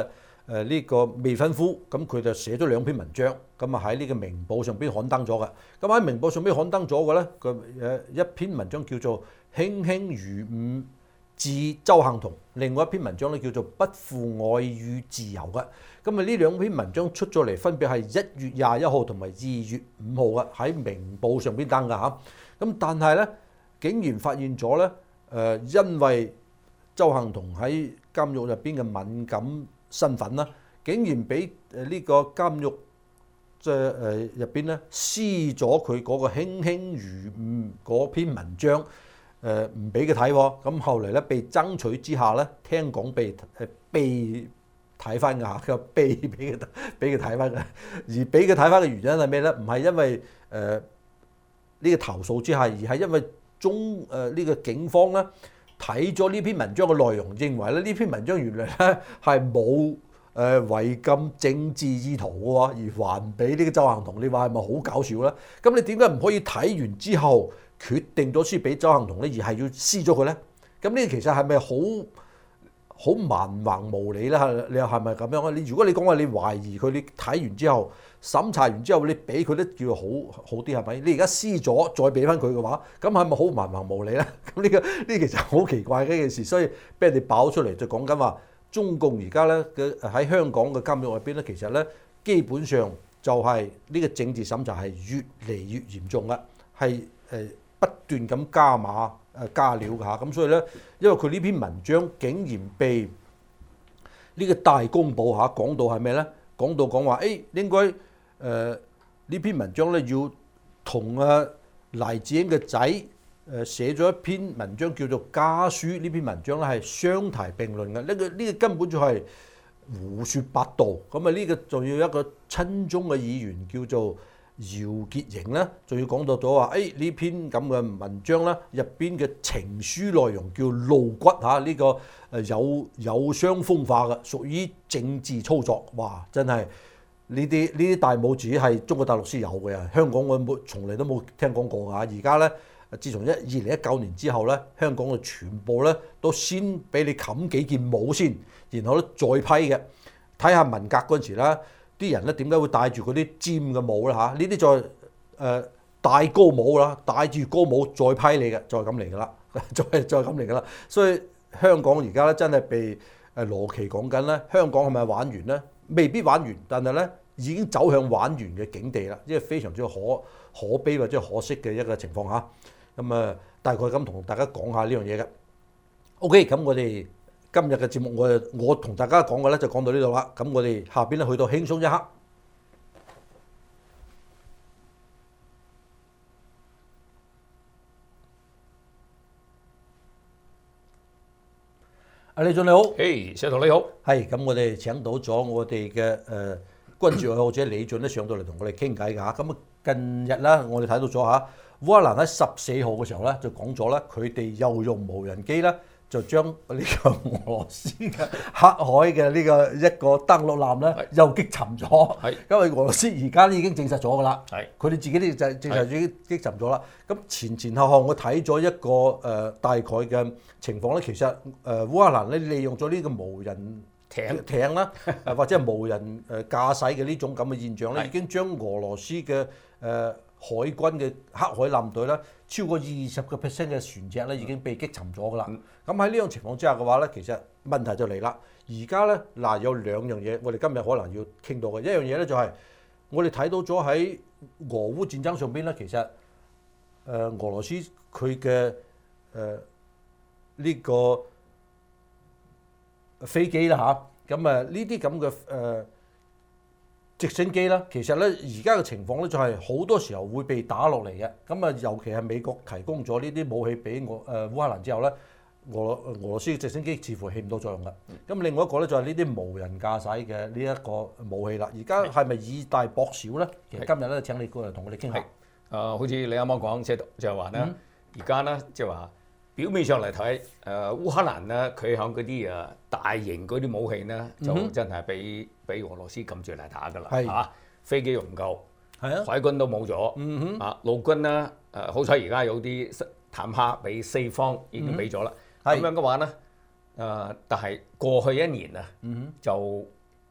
誒呢個未婚夫，咁佢就寫咗兩篇文章，咁啊喺呢個明報上邊刊登咗嘅。咁喺明報上邊刊登咗嘅咧，個誒一篇文章叫做《卿卿如晤致鄒幸同》，另外一篇文章咧叫做《不負愛與自由》嘅。咁啊呢兩篇文章出咗嚟，分別係一月廿一號同埋二月五號嘅，喺明報上邊登嘅嚇。咁但係咧，竟然發現咗咧，誒因為鄒幸同喺監獄入邊嘅敏感身份啦，竟然俾誒呢個監獄即係誒入邊咧撕咗佢嗰個卿卿如晤嗰篇文章，誒唔俾佢睇喎。咁後嚟咧被爭取之下咧，聽講被誒被睇翻㗎嚇，佢話被俾佢俾佢睇翻嘅，而俾佢睇翻嘅原因係咩咧？唔係因為誒呢、呃這個投訴之下，而係因為中誒呢、呃這個警方咧。睇咗呢篇文章嘅內容，認為咧呢篇文章原來咧係冇誒違禁政治意圖嘅喎，而還俾呢個鄒幸同，你話係咪好搞笑咧？咁你點解唔可以睇完之後決定咗輸俾鄒幸同咧，而係要撕咗佢咧？咁呢其實係咪好好蠻橫無理咧？你又係咪咁樣啊？你如果你講話你懷疑佢，你睇完之後審查完之後，你俾佢都叫好好啲係咪？你而家撕咗再俾翻佢嘅話，咁係咪好蠻橫無理咧？咁呢個呢其實好奇怪嘅一件事，所以俾人哋爆出嚟就講緊話，中共而家咧嘅喺香港嘅監獄入邊咧，其實咧基本上就係呢個政治審查係越嚟越嚴重啦，係誒不斷咁加碼。誒加料㗎嚇，咁所以咧，因為佢呢篇文章竟然被呢個大公報嚇講到係咩咧？講到講話誒應該誒呢、呃、篇文章咧要同啊黎智英嘅仔誒寫咗一篇文章叫做家書，呢篇文章咧係相提並論嘅。呢、這個呢、這個根本就係胡說八道。咁啊呢個仲要一個親中嘅議員叫做姚潔瑩咧，仲要講到咗話，誒呢篇咁嘅文章咧，入邊嘅情書內容叫露骨嚇，呢個誒有有傷風化嘅，屬於政治操作。哇！真係呢啲呢啲大拇指係中國大陸先有嘅，香港我冇從嚟都冇聽講過㗎。而家咧，自從一二零一九年之後咧，香港嘅全部咧都先俾你冚幾件帽先，然後咧再批嘅。睇下文革嗰陣時啦。啲人咧點解會戴住嗰啲尖嘅帽咧嚇？呢啲再誒戴高帽啦，戴住高帽再批你嘅，再咁嚟噶啦，再再咁嚟噶啦。所以香港而家咧真係被誒羅奇講緊咧，香港係咪玩完咧？未必玩完，但係咧已經走向玩完嘅境地啦，即係非常之可可悲或者可惜嘅一個情況嚇。咁啊，大概咁同大家講下呢樣嘢嘅。OK，咁我哋今日嘅節目我我同大家講嘅咧就講到呢度啦，咁我哋下邊咧去到輕鬆一刻。阿李總你好， 嘿，小圖你好， 係咁我哋請到咗我哋嘅誒軍事愛好者李總咧上到嚟同我哋傾偈㗎嚇。咁啊近日咧我哋睇到咗嚇，烏克蘭喺十四號嘅時候咧就講咗咧，佢哋又用無人機咧。就將呢個俄羅斯嘅黑海嘅呢個一個登陸艦咧，又擊沉咗。係，因為俄羅斯而家已經證實咗㗎啦。係，佢哋自己都就證實已經擊沉咗啦。咁前前後後我睇咗一個誒、呃、大概嘅情況咧，其實誒、呃、烏克蘭咧利用咗呢個無人艇艇啦，或者係無人誒駕駛嘅呢種咁嘅現象咧，已經將俄羅斯嘅誒。呃海軍嘅黑海艦隊咧，超過二十個 percent 嘅船隻咧已經被擊沉咗㗎啦。咁喺呢種情況之下嘅話咧，其實問題就嚟啦。而家咧嗱有兩樣嘢，我哋今日可能要傾到嘅。一樣嘢咧就係我哋睇到咗喺俄烏戰爭上邊咧，其實誒、呃、俄羅斯佢嘅誒呢個飛機啦嚇，咁啊呢啲咁嘅誒。直升機啦，其實咧而家嘅情況咧就係好多時候會被打落嚟嘅。咁啊，尤其係美國提供咗呢啲武器俾我誒烏克蘭之後咧，俄俄羅斯嘅直升機似乎起唔到作用啦。咁另外一個咧就係呢啲無人駕駛嘅呢一個武器啦。而家係咪以大博小咧？其實今日咧請你過嚟同我哋傾下。誒、 呃，好似你啱啱講，即係就係話咧，而家咧即係話表面上嚟睇，誒、呃、烏克蘭咧佢響嗰啲誒大型嗰啲武器咧，就真係俾俾俄羅斯撳住嚟打㗎啦，係嘛？飛機又唔夠，係啊，海軍都冇咗，嗯哼，啊陸軍咧誒、呃、好彩而家有啲坦克俾西方已經俾咗啦，咁、嗯、樣嘅話咧誒、呃，但係過去一年啊，嗯、就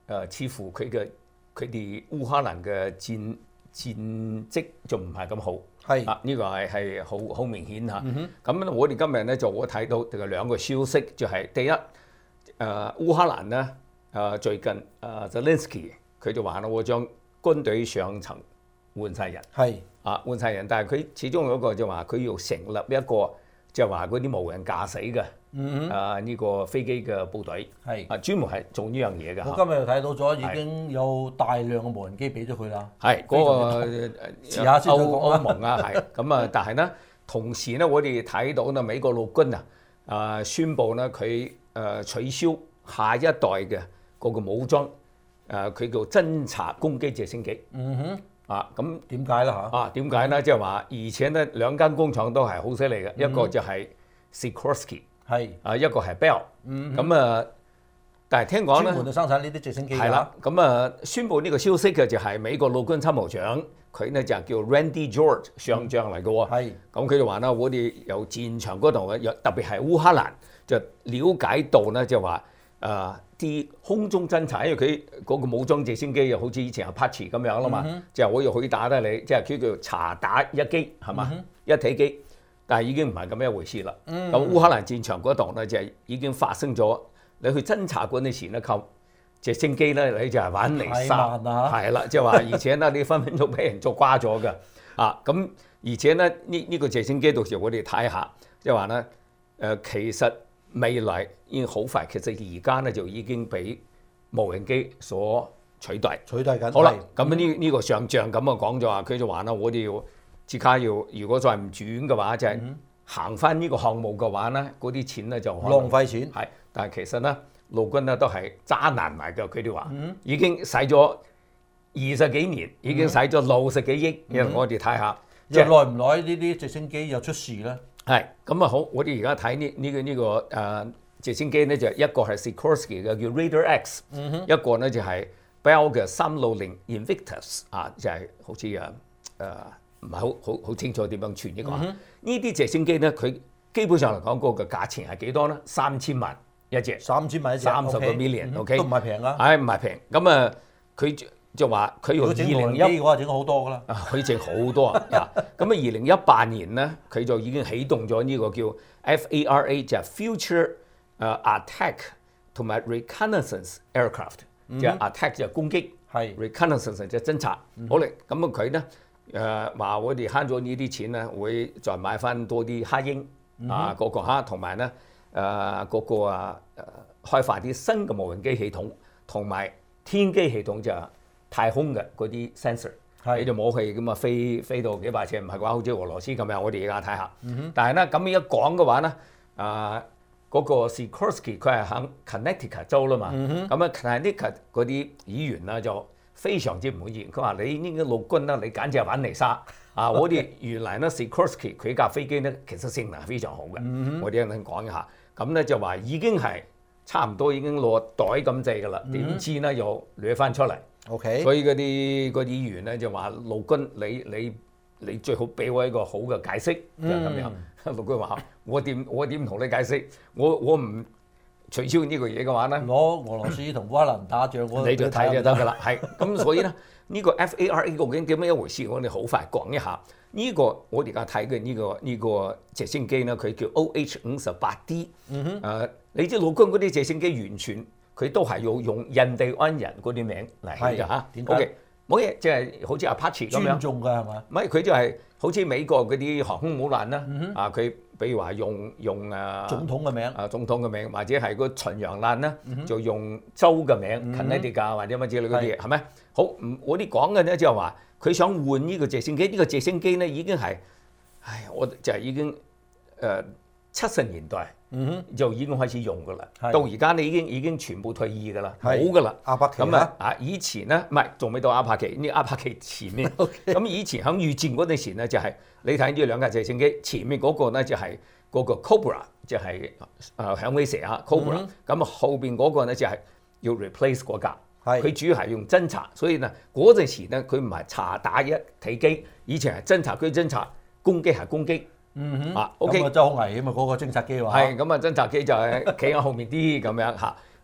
誒似乎佢嘅佢哋烏克蘭嘅戰戰績就唔係咁好。 係啊，呢、這個係係好好明顯嚇。咁、嗯、我哋今日咧就我睇到就兩個消息，就係、是、第一誒、呃、烏克蘭咧誒、呃、最近誒、呃、Zelensky 佢就話啦，我將軍隊上層換晒人。係啊，換晒人，但係佢始終有一個就話佢要成立一個就係話嗰啲無人駕駛嘅。嗯啊！呢、這個飛機嘅部隊係啊，專門係做呢樣嘢㗎。 我今日又睇到咗，已經有大量嘅無人機俾咗佢啦。 係嗰、那個遲下先再講歐盟啊，係咁啊。但係咧，同時咧，我哋睇到咧，美國陸軍啊啊宣布咧，佢誒取消下一代嘅嗰個武裝誒，佢叫偵察攻擊直升機。嗯哼。啊，咁點解咧嚇？啊，點解咧？即係話，而且咧兩間工廠都係好犀利嘅，嗯、一個就係 Sikorsky。係啊，一個係 Bell，咁啊，但係聽講咧，專門就生產呢啲直升機係啦。咁啊，宣布呢個消息嘅就係美國陸軍參謀長，佢咧就叫 Randy George 上將嚟嘅喎。係，咁佢就話啦，我哋由戰場嗰度嘅，特別係烏克蘭，就了解到咧，就話誒啲空中偵察，因為佢嗰個武裝直升機又好似以前 Apache 咁樣啦嘛，即係我又可以打得你，即係佢叫查打一機係嘛，一體機。但係已經唔係咁一回事啦。咁、嗯、烏克蘭戰場嗰度咧就係已經發生咗，你去偵察嗰陣時咧靠直升機咧，你就係玩嚟殺，係啦，即係話而且咧你分分鐘俾人捉瓜咗㗎。啊，咁而且咧呢呢、呢個直升機到時我哋睇下，即係話咧誒，其實未來已經好快，其實而家咧就已經俾無人機所取代，取代緊。好啦，咁呢呢個上將咁啊講咗話，佢就話啦，我哋要。即刻要，如果再唔轉嘅話，就係、是、行翻呢個項目嘅話咧，嗰啲錢咧就浪費錢。係，但係其實咧，陸軍咧都係渣男嚟嘅。佢哋話已經使咗二十幾年，已經使咗六十幾億。因為我哋睇下，即係耐唔耐呢啲直升機又出事咧？係咁啊！好，我哋而家睇呢呢個呢、這個誒、呃、直升機咧，就一個係 Sikorsky 嘅叫 Raider X，、嗯、一個咧就係 Bell 嘅三六零 Invictus 啊，就係、是、好似誒誒。呃唔係好好好清楚點樣傳呢個？呢啲直升機咧，佢基本上嚟講，嗰個價錢係幾多咧？三千萬一隻，三千萬一隻，三十個 million，OK， 都唔係平啊！唉，唔係平。咁啊，佢就話佢用二零一嘅話整好多㗎啦。啊，佢整好多啊！咁啊，二零一八年咧，佢就已經啟動咗呢個叫 F A R A，就係 Future 誒 Attack 同埋 Reconnaissance Aircraft，即係 Attack 就係攻擊，係 Reconnaissance 就係偵察。好嚟，咁啊佢咧。誒話我哋慳咗呢啲錢咧，會再買翻多啲黑鷹、嗯、啊，嗰個蝦，同埋咧誒嗰個啊誒開發啲新嘅無人機系統，同埋天基系統就太空嘅嗰啲 sensor， 你就冇去咁啊飛飛到幾百尺，唔係話好似俄羅斯咁樣。我哋而家睇下，嗯、但係咧咁一講嘅話咧，啊嗰、嗰個 Sikorsky 佢係喺 Connecticut 州啦嘛，咁啊 Connecticut 嗰啲議員啦就。非常之唔滿意，佢話你呢個陸軍啦，你簡直係玩嚟殺啊！我哋原來咧 Sikorsky 佢架飛機咧，其實性能係非常好嘅。嗯、我哋一陣講一下，咁咧就話已經係差唔多已經落袋咁滯㗎啦，點、嗯、知咧又掠翻出嚟。OK，所以嗰啲嗰啲議員咧就話陸軍你你你最好俾我一個好嘅解釋，就係、是、咁樣。陸軍話：我點我點同你解釋？我我唔。取消呢個嘢嘅話咧，攞俄羅斯同烏克蘭打仗，你就睇就得㗎啦。係咁，所以咧呢、這個 F A R A 究竟叫咩一回事？我哋好快講一下。呢、這個我哋而家睇嘅呢個呢、這個直升機咧，佢叫 O H 五十八 D。嗯哼。誒、呃，你知陸軍嗰啲直升機完全佢都係要用印第安人嗰啲名嚟㗎嚇。點解？O K，冇嘢，即係好似 Apache 咁樣。尊重㗎係嘛？唔係，佢就係好似美國嗰啲航空母艦啦。嗯、啊，佢。比如話用用啊總統嘅名啊總統嘅名，或者係個巡洋艦咧，嗯、就用州嘅名 Connecticut 或者乜之類嗰啲嘢，係咪？好，我哋講嘅咧就係話，佢想換呢個直升機，呢、呢個直升機咧已經係，唉，我就係已經誒七十年代、嗯、就已經開始用㗎啦，到而家你已經已經全部退役㗎啦，冇㗎啦。阿帕奇咁啊啊！以前咧唔係仲未到阿帕奇，呢阿帕奇前面。咁、okay. 以前喺預戰嗰陣時咧就係、是。你睇呢兩架直升機，前面嗰個咧就係嗰個 Cobra，就係誒響尾蛇啊 Cobra，咁、嗯、後邊嗰個咧就係要 replace 嗰架，佢主要係用偵察，所以咧嗰陣時咧佢唔係查打一體機，以前係偵察區偵察，攻擊係攻擊。嗯哼，啊 OK，咁啊真係好危險啊！嗰個偵察機話係咁啊，偵察機就係企喺後面啲咁樣嚇，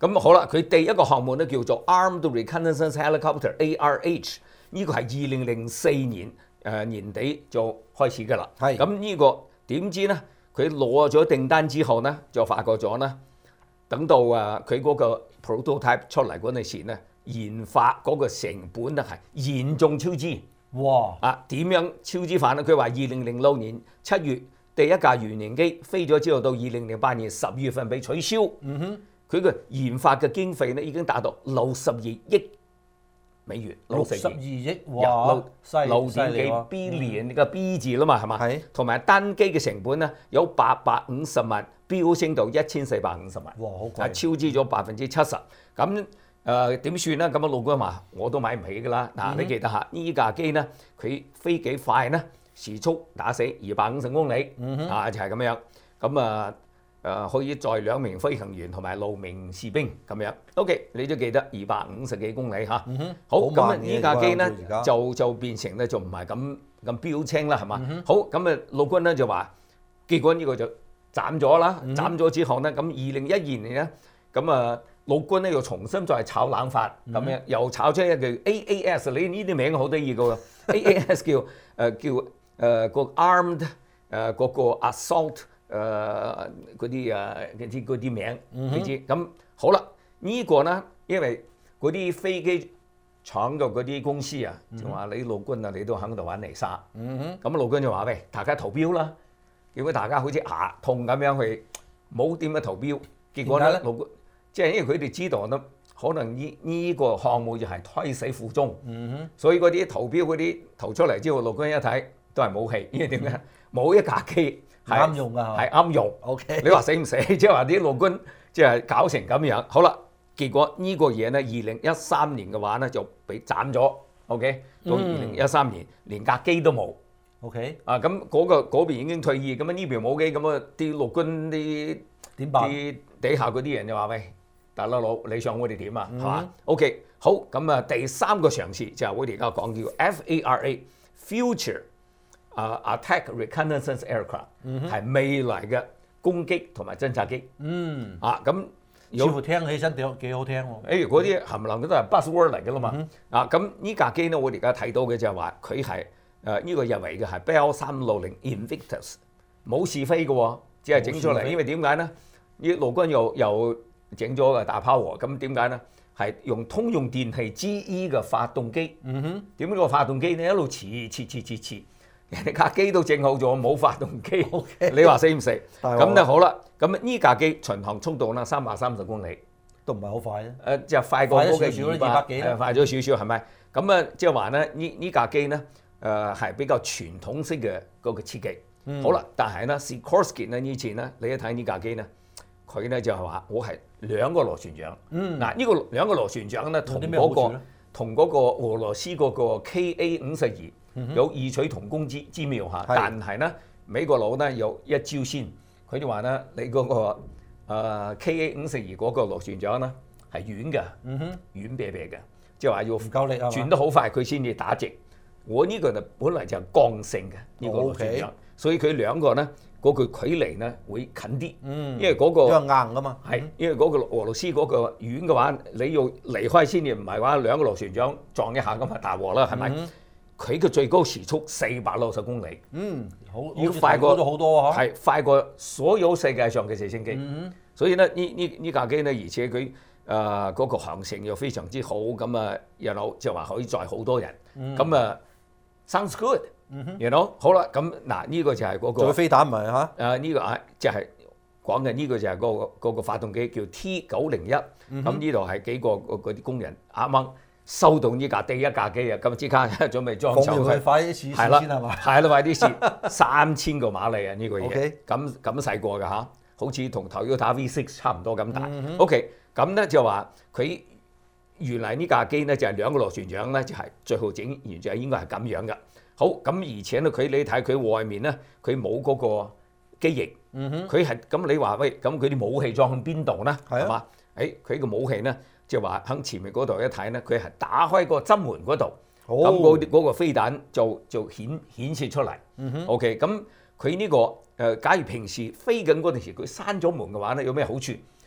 咁好啦，佢第一個項目咧叫做 Armed Reconnaissance Helicopter A R H， 呢個係二零零四年誒、呃、年底就開始㗎啦。 係咁呢個點知咧？佢攞咗訂單之後咧，就發覺咗咧，等到啊佢嗰個 prototype 出嚟嗰陣時咧，研發嗰個成本咧係嚴重超支。 哇！ 啊點樣超支法咧？佢話二零零六年七月第一架原型機飛咗之後，到二零零八年十月份被取消。嗯哼，佢嘅研發嘅經費咧已經達到六十二億美元。 六十二億，哇！犀六點幾犀利喎 billion 呢個 B 字啦嘛，係嘛？ 係。 同埋單機嘅成本咧有八百五十萬，飆升到一千四百五十萬。 哇！好貴。 啊，超支咗百分之七十。咁誒點算咧？咁啊，老官話我都買唔起㗎啦。嗱、嗯，你記得下呢架機咧，佢飛幾快咧？時速打死二百五十公里，嗯、啊就係、是、咁樣。咁啊誒可以載兩名飛行員同埋六名士兵咁樣。O.K. 你都記得二百五十幾公里嚇。嗯、好，咁啊呢架機咧就就變成咧就唔係咁咁標青啦，係嘛？嗯、好，咁啊陸軍咧就話，結果呢個就斬咗啦。嗯、斬咗之後咧，咁二零一二年咧，咁啊陸軍咧又重新再炒冷法，咁樣、嗯、又炒出一個 A A S， 你呢啲名好得意㗎喎。A A S 叫誒、呃、叫誒、呃、個 armed 誒、呃、嗰個 assault 誒嗰啲誒嗰啲嗰啲名，你知咁好啦。呢個咧，因為嗰啲飛機廠嘅嗰啲公司啊，就話你陸軍啊，你都喺度玩泥沙。咁陸軍就話喂，大家投標啦。結果大家好似牙痛咁樣去冇點樣投標，結果咧陸軍即係因為佢哋知道咧。可能呢呢個項目就係胎死腹中，嗯、哼所以嗰啲投標嗰啲投出嚟之後，陸軍一睇都係冇戲，因為點解冇一架機係啱用㗎， 係啱用。OK，你話死唔死？即係話啲陸軍即係搞成咁樣。好啦，結果呢個嘢咧，二零一三年嘅話咧就被斬咗。OK，到二零一三年、嗯、連架機都冇。OK，啊咁嗰、嗰個嗰邊已經退役，咁啊呢邊冇機，咁啊啲陸軍啲點辦？啲底下嗰啲人就話喂。大佬佬，你想我哋點啊？係嘛、嗯、？OK， 好咁啊，第三個嘗試就係我哋而家講叫 F A R A，Future 啊、uh, Attack Reconnaissance Aircraft，係、嗯、未來嘅攻擊同埋偵察機。嗯。啊咁， 似乎聽起身幾幾好聽喎。 誒，嗰啲冚唪唥都係 buzzword 嚟㗎啦嘛。嗯、啊咁呢架機咧，我哋而家睇到嘅就係話佢係誒呢個入圍嘅係 Bell 三六零 Invictus， 冇試飛嘅喎，只係整出嚟。因為點解咧？呢陸軍又又整咗個大炮喎，咁點解咧？係用通用電氣 G E 嘅發動機。嗯哼。點解個發動機咧一路遲遲遲遲遲，人哋架機都整好咗，冇發動機。Okay. 你話死唔死？咁就好啦。咁呢架機巡航速度啦，三百三十公里， 都唔係好快啊。 誒，就快過嗰個二百幾啦，快咗少少係咪？咁啊，即係話咧，呢呢架機咧，誒係比較傳統式嘅嗰個設計。嗯、好啦，但係咧 Sikorsky 咧呢次咧，你一睇呢架機咧。佢咧就係話：我係兩個螺旋槳。嗯。嗱，呢個兩個螺旋槳咧，同嗰、那個同嗰個俄羅斯嗰個 K A 五十二有異曲同工之之妙嚇。嗯、但係咧，美國佬咧有一招先，佢就話咧：你嗰、那個、呃、K A 五十二嗰個螺旋槳咧係軟嘅，嗯、哼軟瘪瘪嘅，即係話要唔夠力啊，轉得好快佢先至打直。我呢個就本嚟就係剛性嘅呢、這個螺旋槳，okay. 所以佢兩個咧。嗰個距離咧會近啲，嗯、因為嗰、那個因為硬噶嘛， 係因為嗰個俄羅斯嗰個軟嘅話，你要離開先至唔係話兩個螺旋槳撞一下咁啊大鑊啦，係咪？佢嘅、嗯、最高時速四百六十公里，嗯，好，要快過咗好多啊，係快過所有世界上嘅直升機，嗯、所以咧呢呢呢架機咧，而且佢誒嗰個航程又非常之好，咁啊又有即係話可以載好多人，咁啊、嗯、sounds good。you know 好啦，咁嗱呢個就係嗰、那個。做飛彈唔係嚇？誒呢個啊，就係講嘅呢個就係嗰、那個嗰、那個發動機叫 T 九零一。咁呢度係幾個嗰啲工人啱啱收到呢架第一架機啊，咁即刻準備裝上去。快啲試試先係嘛？係啦，快啲試。三千個馬力啊！呢、這個嘢咁咁細個㗎嚇，好似同 Toyota V 六差唔多咁大。嗯、哼 OK，咁咧就話佢原來呢架機咧就係兩個螺旋槳咧，就係最後整完就係應該係咁樣嘅。好咁，而且咧佢你睇佢外面咧，佢冇嗰個機翼，佢係咁你話喂，咁佢啲武器裝喺邊度咧？係嘛？誒，佢個武器咧，即係話喺前面嗰度一睇咧，佢係打開個針門嗰度，咁嗰啲嗰個飛彈就就顯顯示出嚟。嗯、哼 OK，咁佢呢個誒、呃，假如平時飛緊嗰陣時，佢閂咗門嘅話咧，有咩好處？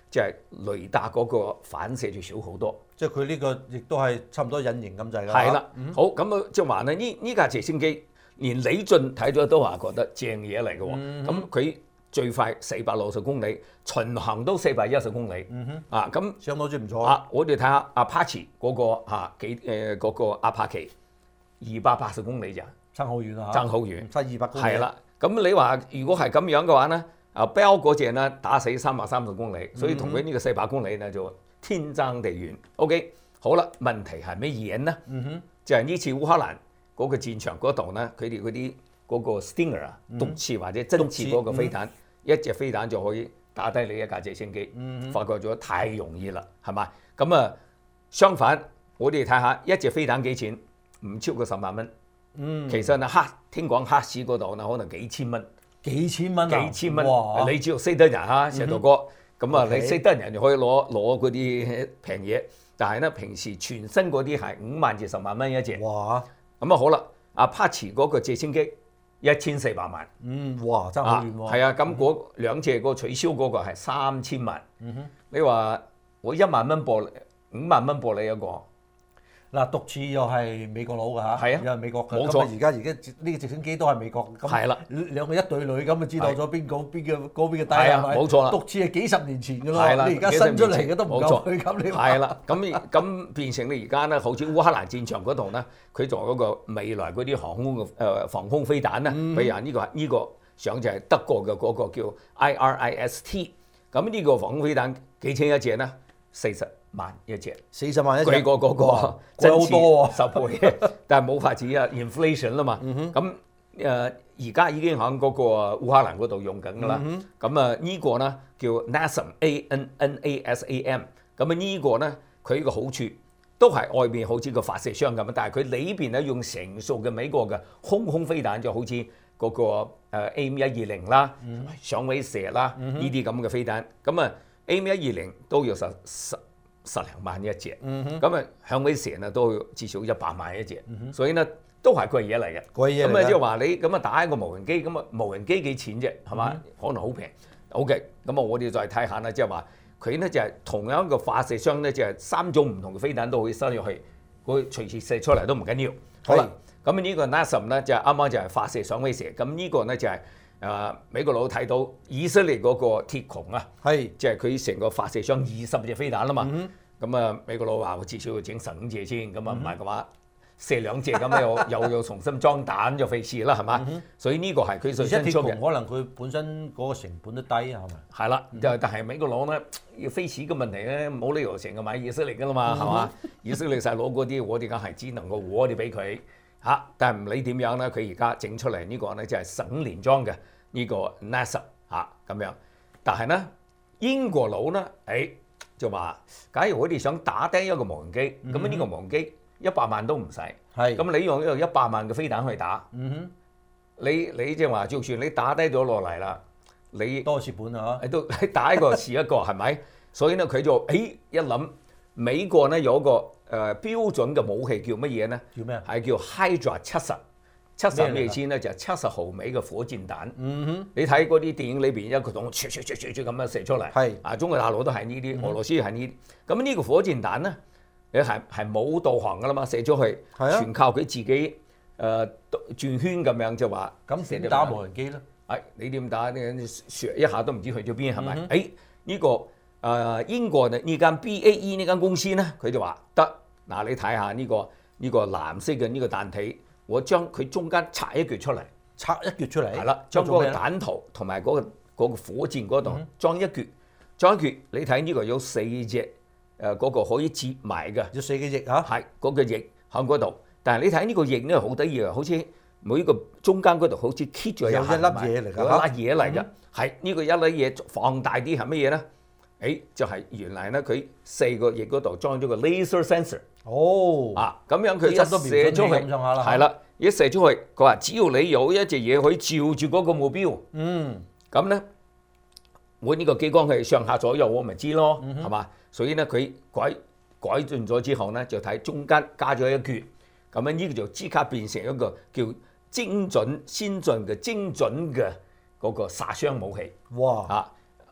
即係雷達嗰個反射就少好多。 即係佢呢個亦都係差唔多隱形咁滯㗎。 係啦，好咁啊，即係話咧呢呢架直升機，連李俊睇咗都話覺得正嘢嚟嘅喎。咁佢最快四百六十公里，巡航都四百一十公里。啊，咁相當之唔錯。 啊，我哋睇下 Apache 嗰個嚇幾誒嗰個 Apache 二百八十公里咋， 爭好遠啊！ 爭好遠， 差二百公里。 係啦，咁你話如果係咁樣嘅話咧，啊 Bell 嗰隻咧打死三百三十公里，所以同佢呢個四百公里咧就天爭地遠。OK， 好啦，問題係咩嘢呢？嗯哼，就係呢次烏克蘭嗰個戰場嗰度咧，佢哋嗰啲嗰個 Stinger 啊，毒刺或者針刺嗰個飛彈，一隻飛彈就可以打低你一架直升機。嗯，發覺咗太容易啦，係嘛？咁啊，相反，我哋睇下一隻飛彈幾錢？唔超過十萬蚊。嗯，其實啊，黑聽講黑市嗰度咧，可能幾千蚊。 幾千蚊啊！幾千蚊，你只要識得人嚇，石頭哥，咁啊，你識得人就可以攞攞嗰啲平嘢。但係咧，平時全新嗰啲係五萬至十萬蚊一隻。 哇！ 咁啊好啦，Apache嗰個直升機一千四百萬。 嗯，哇，爭好遠喎。 係啊，咁嗰兩隻個取消嗰個係三千萬。嗯哼，你話我一萬蚊播五萬蚊播你一個。 嗱，毒刺又係美國佬㗎嚇， 係啊， 又係美國嘅。 冇錯， 而家而家呢個直升機都係美國。 係啦， 兩個一對女咁就知道咗邊個邊個嗰邊嘅低係咪？冇錯啦。 毒刺係幾十年前㗎咯， 係啦， 你而家新出嚟嘅都唔夠佢咁你話。 係啦，咁咁變成你而家咧，好似烏克蘭戰場嗰度咧，佢做嗰個未來嗰啲航空嘅誒防空飛彈咧，譬如話呢個呢個相就係德國嘅嗰個叫 I R I S T， 咁呢個防空飛彈幾錢一隻咧？四十萬一隻， 四十萬一隻， 貴過嗰個貴好多喎， 十倍，但係冇法子啊 ，inflation 啦嘛。咁誒而家已經喺嗰個烏克蘭嗰度用緊㗎啦。咁啊呢個咧叫 NASAM，A N N A S A M。咁啊呢個咧佢個好處都係外邊好似個發射箱咁，但係佢裏邊咧用成熟嘅美國嘅空空飛彈，就好似嗰個誒 A M 一二零啦、上尾蛇啦呢啲咁嘅飛彈。咁啊 A M 一二零都要十十十零萬一隻，咁啊響尾蛇啊都至少一百萬一隻，所以咧都係貴嘢嚟嘅。 貴嘢嚟。 咁啊即係話你咁啊打一個無人機，咁啊無人機幾錢啫？係嘛？可能好平。OK，咁啊我哋再睇下啦，即係話佢咧就係同樣一個發射箱咧，就係三種唔同嘅飛彈都可以塞入去，佢隨時射出嚟都唔緊要。好啦，咁呢個 NASAM 咧就係啱啱就係發射上尾蛇，咁呢個咧就係。誒、呃、美國佬睇到以色列嗰個鐵穹啊，係即係佢成個發射箱二十隻飛彈啦嘛，咁啊、嗯、美國佬話我至少要整十五隻先，咁啊唔係嘅話射兩隻咁又又要重新裝彈就費事啦係嘛，嗯、所以呢個係佢最新出嘅。 可能佢本身嗰個成本都低係咪？ 係啦，就、嗯、但係美國佬咧要飛市嘅問題咧，冇理由成日買以色列㗎啦嘛係嘛，嗯、以色列細攞嗰啲我哋梗係只能夠我哋俾佢。嚇！但係唔理點樣咧，佢而家整出嚟呢個咧就係十五年裝嘅呢個 NASA 嚇咁樣。但係咧英國佬咧，誒就話，假如我哋想打低一個無人機，咁呢、嗯、個無人機一百萬都唔使。係。咁你用一個一百萬嘅飛彈去打，嗯哼，你你即係話，就算你打低咗落嚟啦，你多蝕本啊！ 都打一個蝕一個係咪？所以咧佢就誒一諗，美國咧有一個。誒、呃、標準嘅武器叫乜嘢咧？ 叫咩？ 係叫 Hydra 七十，七十咩意思咧？就係七十毫米嘅火箭彈。嗯哼，你睇嗰啲電影裏邊一個筒，唰唰唰唰咁樣射出嚟。係啊，中國大陸都係呢啲，俄羅斯係呢啲。咁呢個火箭彈咧，你係係冇導航噶啦嘛，射咗去，啊、全靠佢自己誒、呃、轉圈咁樣就話。 咁點打無人機咧？誒、 哎，你點打？你唰一下都唔知去咗邊係咪？誒呢、哎這個。誒、呃、英國呢呢間 B A E 呢間公司咧，佢就話得嗱，你睇下呢個呢、這個藍色嘅呢個彈體，我將佢中間拆一橛出嚟， 拆一橛出嚟， 係啦，將嗰個彈頭同埋嗰個嗰個火箭嗰度裝一橛，裝一橛，你睇呢個有四隻誒嗰個可以接埋嘅， 有四個翼嚇， 係嗰、那個翼喺嗰度，但係你睇呢個翼咧好得意啊，好似每個中間嗰度好似 keep 咗有一粒嘢嚟㗎，有一粒嘢嚟㗎，係呢、嗯、個一粒嘢放大啲係乜嘢咧？誒就係、是、原來咧，佢四個翼嗰度裝咗個 laser sensor。哦，啊咁樣佢一射出去，係啦，一射出去，佢話只要你有一隻嘢可以照住嗰個目標，嗯，咁咧，我呢個激光器上下左右我咪知咯，係嘛、嗯？所以咧佢改改進咗之後咧，就睇中間加咗一橛，咁樣呢個就即刻變成一個叫精準先進嘅精準嘅嗰個殺傷武器。哇！啊！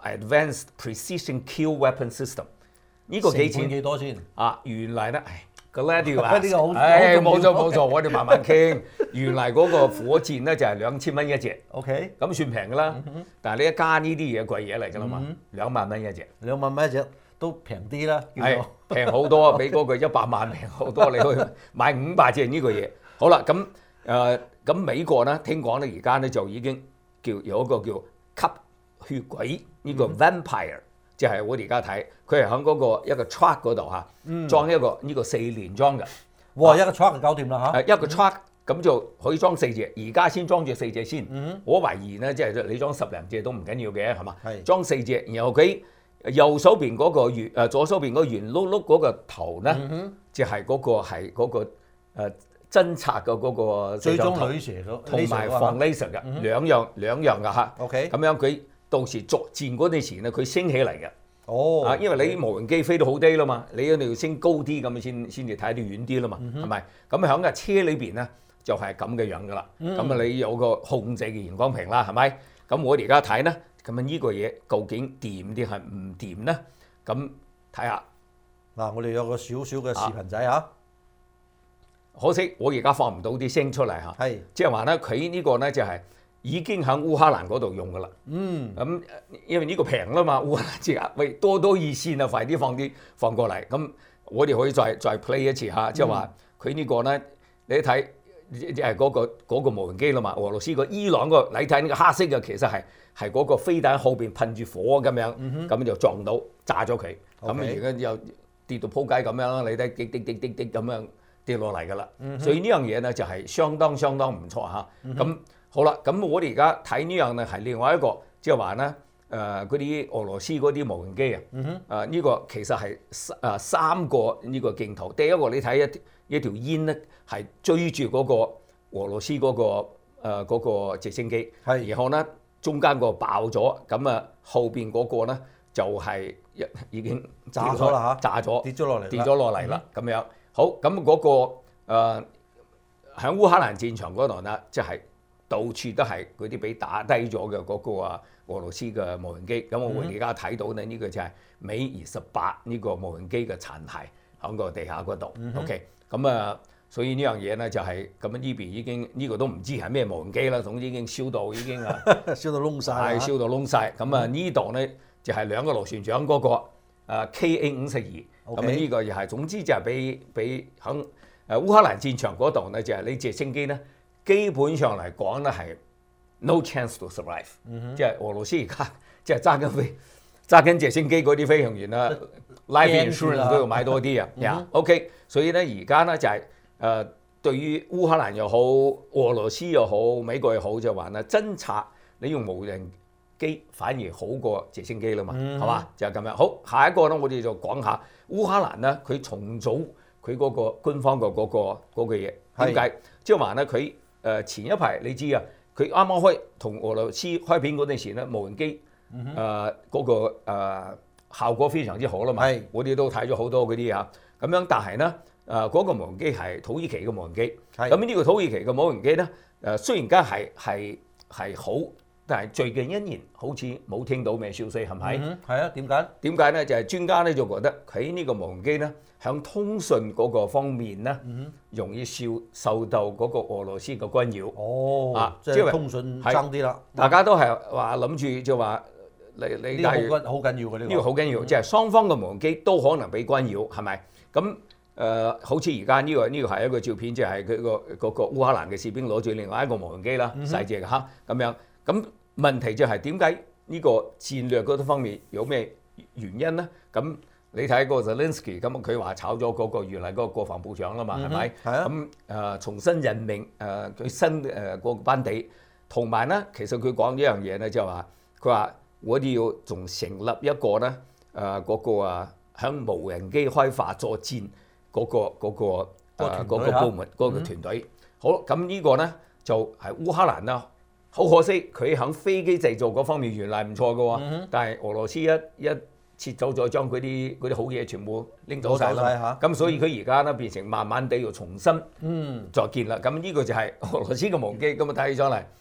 Advanced Precision Kill Weapon System。呢個幾成本錢幾多先？ 啊？原嚟咧，唉，個 level 啊， 呢個好唉， 好重要冇錯冇錯，我哋慢慢傾。原嚟嗰個火箭咧就係兩千蚊一隻， OK， 咁算平㗎啦。但係你一加呢啲嘢貴嘢嚟㗎啦嘛，兩萬蚊一隻。 兩萬蚊一隻都平啲啦，叫係做平好多，比嗰個一百萬平好多。你去買五百隻呢個嘢。好啦，咁誒咁美國咧，聽講咧而家咧就已經叫有一個叫吸血鬼呢、個 vampire，就係我哋而家睇，佢係喺嗰個一個 truck 嗰度嚇，裝一個呢、個四連裝嘅， 哇一個 truck 就搞掂啦嚇。 誒一個 truck 咁就可以裝四隻，而家先裝住四隻先。我懷疑咧，即係你裝十零隻都唔緊要嘅，係嘛？ 係裝四隻，然後佢右手邊嗰個圓誒左手邊嗰個圓碌碌嗰個頭咧，就係嗰個係嗰個誒偵察嘅嗰個追攝像頭蹤女蛇嗰同埋放 laser 嘅兩樣兩樣嘅嚇。 OK 咁樣佢到時作戰嗰陣時咧，佢升起嚟嘅。 哦啊，因為你無人機飛到好低啦嘛，你一定要升高啲咁先先至睇得遠啲啦嘛，係咪、咁喺架車裏邊咧就係咁嘅樣噶啦。咁啊、你有個控制嘅熒光屏啦，係咪？咁我哋而家睇咧，咁啊呢個嘢究竟掂定係唔掂咧？咁睇下。 嗱，我哋有個少少嘅視頻仔嚇， 可惜我而家放唔到啲聲出嚟嚇。 係即係話咧，佢呢個咧就係已經喺烏克蘭嗰度用噶啦。 嗯咁因為呢個平啦嘛，烏克蘭即係喂多多益善啊，快啲放啲放過嚟。咁我哋可以再再 play 一次嚇，即係話佢呢個咧，你睇即係嗰個嗰個無人機啦嘛，俄羅斯個伊朗個，你睇呢個黑色嘅其實係係嗰個飛彈後邊噴住火咁樣，咁就撞到炸咗佢。咁 OK 而家又跌到鋪街咁樣啦，你睇滴滴滴滴滴咁樣跌落嚟㗎啦。所以呢樣嘢咧就係相當相當唔錯嚇。咁好啦，咁我哋而家睇呢樣咧係另外一個，即係話咧誒嗰啲俄羅斯嗰啲無人機啊，誒呢個其實係誒三個呢個鏡頭。第一個你睇一一條煙咧係追住嗰個俄羅斯嗰個誒嗰個直升機， 係然後咧中間個爆咗，咁啊後邊嗰個咧就係一已經炸咗啦嚇炸咗跌咗落嚟啦跌咗落嚟啦咁樣。好，咁嗰個誒喺烏克蘭戰場嗰度咧，即係到處都係嗰啲俾打低咗嘅嗰個啊俄羅斯嘅無人機。咁我哋而家睇到咧，呢個就係美二十八呢個無人機嘅殘骸喺個地下嗰度。OK，咁啊，所以呢樣嘢咧就係咁樣呢邊已經呢個都唔知係咩無人機啦，總之已經燒到已經啊燒到窿晒啦嚇係燒到窿晒。咁啊呢度咧就係兩個螺旋槳嗰個誒 K A 五十二。咁 OK 呢個又係總之就係俾俾喺誒烏克蘭戰場嗰度咧，就係呢直升機咧，基本上嚟講咧係 no chance to survive，即係俄羅斯而家即係揸緊飛揸緊直升機嗰啲飛行員啦，life insurance 都要買多啲啊。呀，OK，所以咧而家咧就係誒對於烏克蘭又好、俄羅斯又好、美國又好，就話咧偵察你用無人機反而好過直升機啦嘛，係嘛？就係咁樣。好，下一個咧，我哋就講下烏克蘭咧，佢重組佢嗰個官方嘅嗰個嗰個嘢點解？即係話咧，佢誒前一排你知啊，佢啱啱開同俄羅斯開片嗰陣時咧，無人機誒嗰個誒效果非常之好啦嘛。 係我哋都睇咗好多嗰啲啊，咁樣但係咧誒嗰個無人機係土耳其嘅無人機， 係咁呢個土耳其嘅無人機咧誒雖然間係係係好。但係最近一年好似冇聽到咩消息，係咪？ 嗯係啊，點解？ 點解咧？就係專家咧就覺得佢呢個無人機咧，響通訊嗰個方面咧，容易受受到嗰個俄羅斯嘅干擾。 哦， 啊即即係係通訊爭啲啦。 大家都係話諗住就話你你呢個好假如緊好緊要嘅呢呢個好緊要，即係雙方嘅無人機都可能被干擾，係咪？咁誒，好似而家呢個呢個係一個照片，即係佢個嗰個烏克蘭嘅士兵攞住另外一個無人機啦，細隻嘅嚇咁樣。咁問題就係點解呢個戰略嗰方面有咩原因咧？咁你睇個 Zelensky 咁，佢話炒咗嗰個原來嗰個國防部長啦嘛，係咪？ 係啊。 咁誒重新任命誒佢新誒個班底，同埋咧，其實佢講一樣嘢咧，就係話佢話我哋要仲成立一個咧誒嗰個啊響無人機開發作戰嗰個嗰個誒嗰個部門嗰個團隊。好，咁呢個咧就係烏克蘭啦。好可惜，佢喺飛機製造嗰方面原來唔錯嘅喎，嗯、但係俄羅斯一一撤走咗，將佢啲嗰啲好嘢全部拎走晒啦。咁所以佢而家咧變成慢慢地要重新再建啦。咁呢、嗯、個就係俄羅斯嘅無人機，咁啊睇起上嚟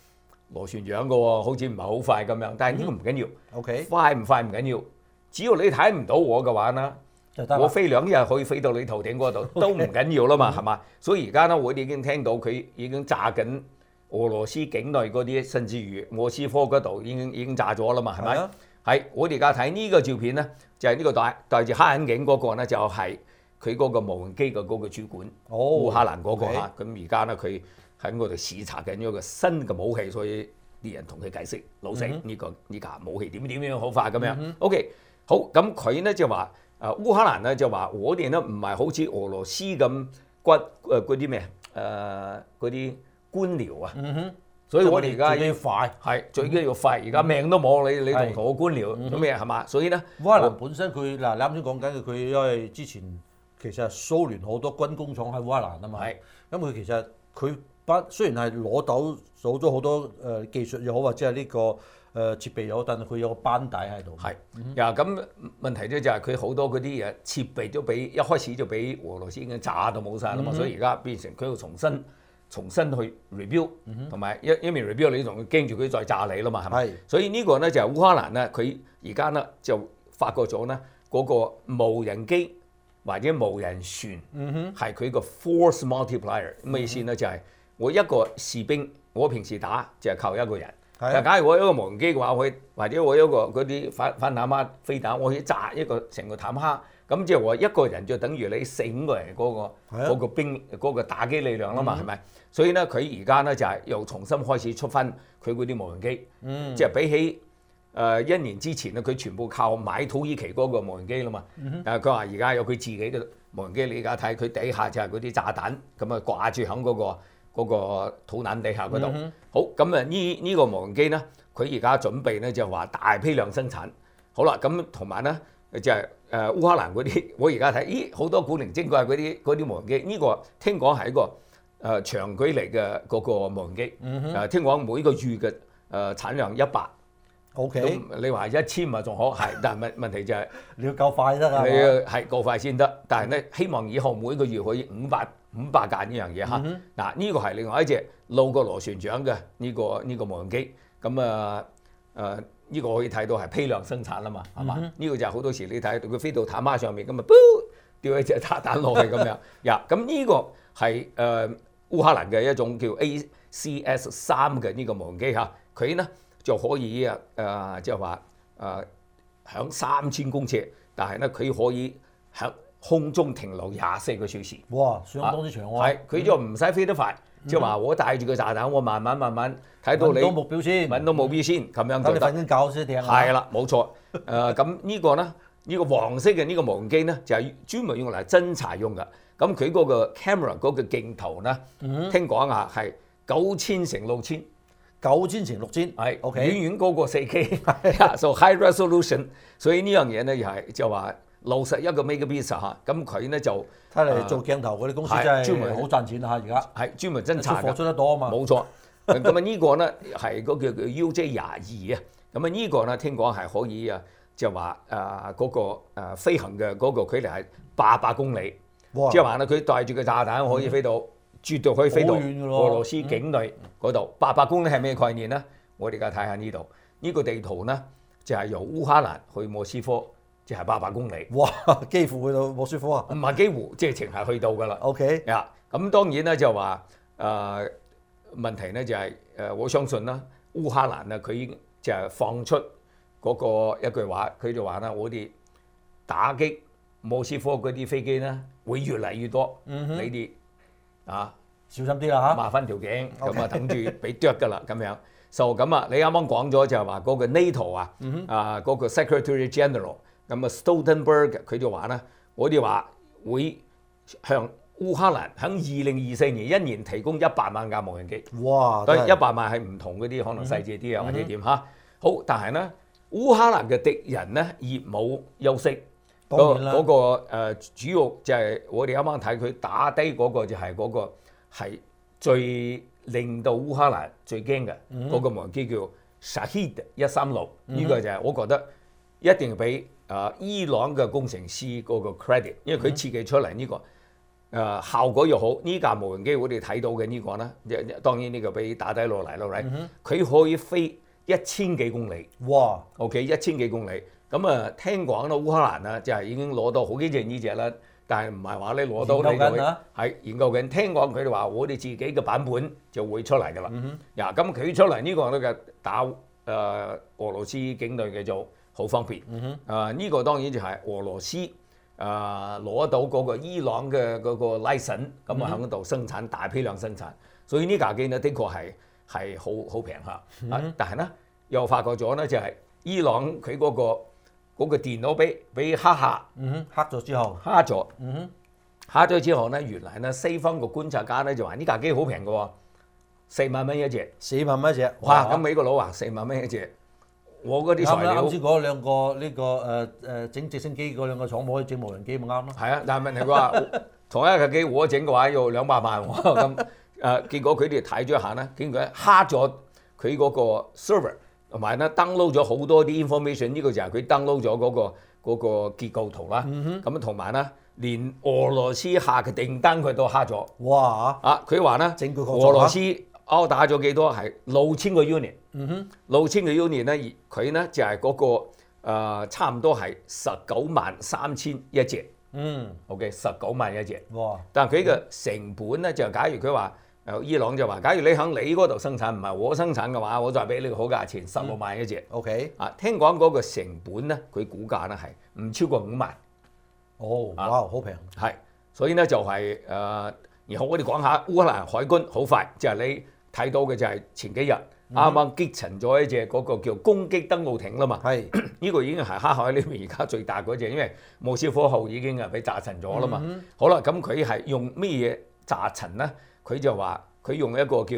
螺旋槳嘅喎，好似唔係好快咁樣。但係呢個唔緊要、 嗯、，OK， 快唔快唔緊要，只要你睇唔到我嘅話啦，我飛兩日可以飛到你頭頂嗰度都唔緊要啦嘛，係嘛？所以而家咧，我哋已經聽到佢已經炸緊俄羅斯境內嗰啲，甚至於莫斯科嗰度已經已經炸咗啦嘛，係咪？係、啊，我哋而家睇呢個照片咧，就係、是、呢個戴戴住黑眼鏡嗰個咧，就係佢嗰個無人機嘅嗰個主管， 哦、 烏克蘭嗰、那個嚇。 okay. 咁而家咧，佢喺嗰度視察緊一個新嘅武器，所以啲人同佢解釋，老細呢、嗯這個呢架、這個、武器點點樣好快咁樣。嗯、OK， 好，咁佢咧就話。誒烏克蘭咧就話我哋咧唔係好似俄羅斯咁骨誒嗰啲咩誒嗰啲官僚啊，嗯、哼所以我哋而家要快係最緊要快，而家命都冇，你你仲同我官僚做咩係嘛？所以咧烏克蘭本身佢嗱你啱先講緊嘅，佢因為之前其實蘇聯好多軍工廠喺烏克蘭啊嘛，咁佢其實佢不雖然係攞到攞咗好多誒技術又好或者係呢個。誒、呃、設備有，但係佢有個班底喺度。係， 呀咁問題咧就係佢好多嗰啲嘢設備都俾一開始就俾俄羅斯已經炸到冇晒啦嘛，嗯、所以而家變成佢要重新重新去 review，同埋一一面 review 你仲驚住佢再炸你啦嘛，係咪？所以呢個咧就係烏克蘭咧，佢而家咧就發覺咗咧嗰個無人機或者無人船係佢個 force multiplier，咩意思咧？就係我一個士兵，我平時打就係靠一個人。但係假如我有一個無人機嘅話，我可以或者我有一個嗰啲反反坦克飛彈，我可以炸一個成個坦克，咁即係話一個人就等於你四五個人嗰、嗰個嗰、啊、個兵嗰、嗰個打擊力量啦嘛，係咪、嗯？所以咧，佢而家咧就係又重新開始出翻佢嗰啲無人機，嗯、即係比起誒、呃、一年之前咧，佢全部靠買土耳其嗰個無人機啦嘛。嗯、但係佢話而家有佢自己嘅無人機，你而家睇佢底下就係嗰啲炸彈，咁啊掛住響嗰個。嗰個土壤底下嗰度，嗯、好咁啊！呢呢個無人機咧，佢而家準備咧就話大批量生產。好啦，咁同埋咧就係誒烏克蘭嗰啲，我而家睇，咦好多古靈精怪嗰啲嗰啲無人機。呢、這個聽講係一個誒、呃、長距離嘅嗰個無人機。誒、嗯呃、聽講每個月嘅誒、呃、產量一百。O K。咁你話一千咪仲好，係，但係問問題就係、是、 你要夠快得㗎。 你要係夠快先得，但係咧希望以後每個月可以五百。五百架呢樣嘢嚇，嗱呢個係另外一隻露過螺旋槳嘅呢個呢、這個無人機，咁啊誒呢個可以睇到係批量生產啦嘛，係嘛？呢、嗯、個就係好多時你睇到佢飛到坦克上面咁啊，掉一隻炸彈落去咁樣，呀咁呢個係誒、呃、烏克蘭嘅一種叫 A C S 三嘅呢個無人機嚇，佢呢就可以啊誒即係話誒響三千公尺，但係咧佢可以響空中停留廿四個小時， 哇，相當之長喎、啊。 係，佢就唔使飛得快，即係話我帶住個炸彈，我慢慢慢慢睇到你揾到目標先， 揾到目標先，咁樣就得。 等你瞓緊覺先掟。 係啦，冇錯。誒咁呢個咧，呢個黃色嘅呢個無人機咧，就係專門用嚟偵察用㗎。咁佢嗰個 camera 嗰個鏡頭咧，聽講啊係九千乘六千， 九千乘六千，係 OK， 遠遠高過四 K，so high resolution。所以呢樣嘢咧又係就話。六十一個 megapixel 嚇，咁佢咧就睇嚟做鏡頭嗰啲公司真係專門好賺錢嚇，而家係專門偵察嘅， 出得多啊嘛。 冇錯，咁啊呢個咧係嗰個叫 U J 廿二啊，咁啊呢個咧聽講係可以啊，就話誒嗰個誒飛行嘅嗰個距離係八百公里，即係話咧佢帶住個炸彈可以飛到，嗯、絕對可以飛到俄羅斯境內嗰度。八百公里係咩概念咧？我哋而家睇下呢度，呢、這個地圖咧就係、是、由烏克蘭去莫斯科。即係八百公里， 哇！幾乎去到莫斯科啊？ 唔係幾乎，即係淨係去到㗎啦。 OK， 呀，咁當然咧就話誒、呃、問題咧就係、是、誒、呃、我相信啦，烏克蘭啊佢已經就係放出嗰個一句話，佢就話啦，我哋打擊莫斯科嗰啲飛機咧會越嚟越多，嗯、哼你哋啊小心啲啦嚇， 麻翻條頸，咁啊等住俾啄㗎啦咁樣。就咁啊，你啱啱講咗就係話嗰個 NATO 啊，嗯、啊嗰、那個 Secretary General。咁啊，Stoltenberg 佢就話咧，我哋話會向烏克蘭喺二零二四年一年提供一百萬架無人機。哇！當然一百萬係唔同嗰啲，可能細緻啲啊，或者點嚇。好，但係咧，烏克蘭嘅敵人咧業務優勢，嗰嗰、那個、呃、主要就係我哋啱啱睇佢打低嗰個就係嗰個係最令到烏克蘭最驚嘅嗰個無人機叫 Shahed 一三六，呢個就係我覺得一定要俾。啊！伊朗嘅工程師嗰個 credit，因為佢設計出嚟呢個誒效果又好，呢架無人機我哋睇到嘅呢個咧，當然呢個俾打低落嚟啦，係咪？佢可以飛一千幾公里。 哇 ！OK， 一千幾公里。咁啊，聽講咧烏克蘭啊，就係已經攞到好幾隻呢只啦，但係唔係話你攞到你就會係研究緊。聽講佢哋話我哋自己嘅版本就會出嚟㗎啦。嗱，咁佢出嚟呢個咧嘅打誒俄羅斯境內嘅就好方便。啊，呢個當然就係俄羅斯。啊！攞到嗰個伊朗嘅嗰個 license，咁啊喺度生產大批量生產，所以呢架機呢，的確係係好好平下。嗯、但係呢，又發覺咗呢，就係、是、伊朗佢嗰、那個嗰、那個電腦俾俾黑客， 嗯黑咗之後， 黑咗，嗯黑咗之後呢，原來呢西方個觀察家呢就話呢架機好平嘅喎，四萬蚊一隻， 四萬蚊一隻， 哇！咁美國佬話四萬蚊一隻。我嗰啲材料， 啱先嗰兩個呢、這個誒誒整直升機嗰兩個廠冇可以整無人機咪啱咯。 係啊，但係問題佢話同一架機我整嘅話要兩百萬喎，咁誒、呃、結果佢哋睇咗一下咧，竟然佢蝦咗佢嗰個 server，同埋咧 download 咗好多啲 information， 呢個就係佢 download 咗嗰個嗰、那個結構圖啦。咁同埋咧，連俄羅斯下嘅訂單佢都蝦咗。哇！啊，佢話咧，俄羅斯勾打咗幾多係六千個 unit。嗯哼，六千個 unit 咧，而佢咧就係、是、嗰、那個、呃、差唔多係十九萬三千一隻。嗯 ，OK， 十九萬一隻。哇！但係佢嘅成本咧，就假如佢話誒伊朗就話，假如你喺你嗰度生產，唔係我生產嘅話，我就係俾你個好價錢，十六萬一隻。嗯、OK。啊，聽講嗰個成本咧，佢估價咧係唔超過五萬。哦，哇，好平。係，所以咧就係、是、誒、呃，然後我哋講下烏克蘭海軍好快，就係、是、你睇到嘅就係前幾日。啱啱擊沉咗一隻嗰個叫攻擊登陸艇啦嘛，係呢個已經係黑海裏面而家最大嗰隻，因為莫斯科號已經係俾炸沉咗啦嘛。嗯、好啦，咁佢係用咩嘢炸沉咧？佢就話佢用一個叫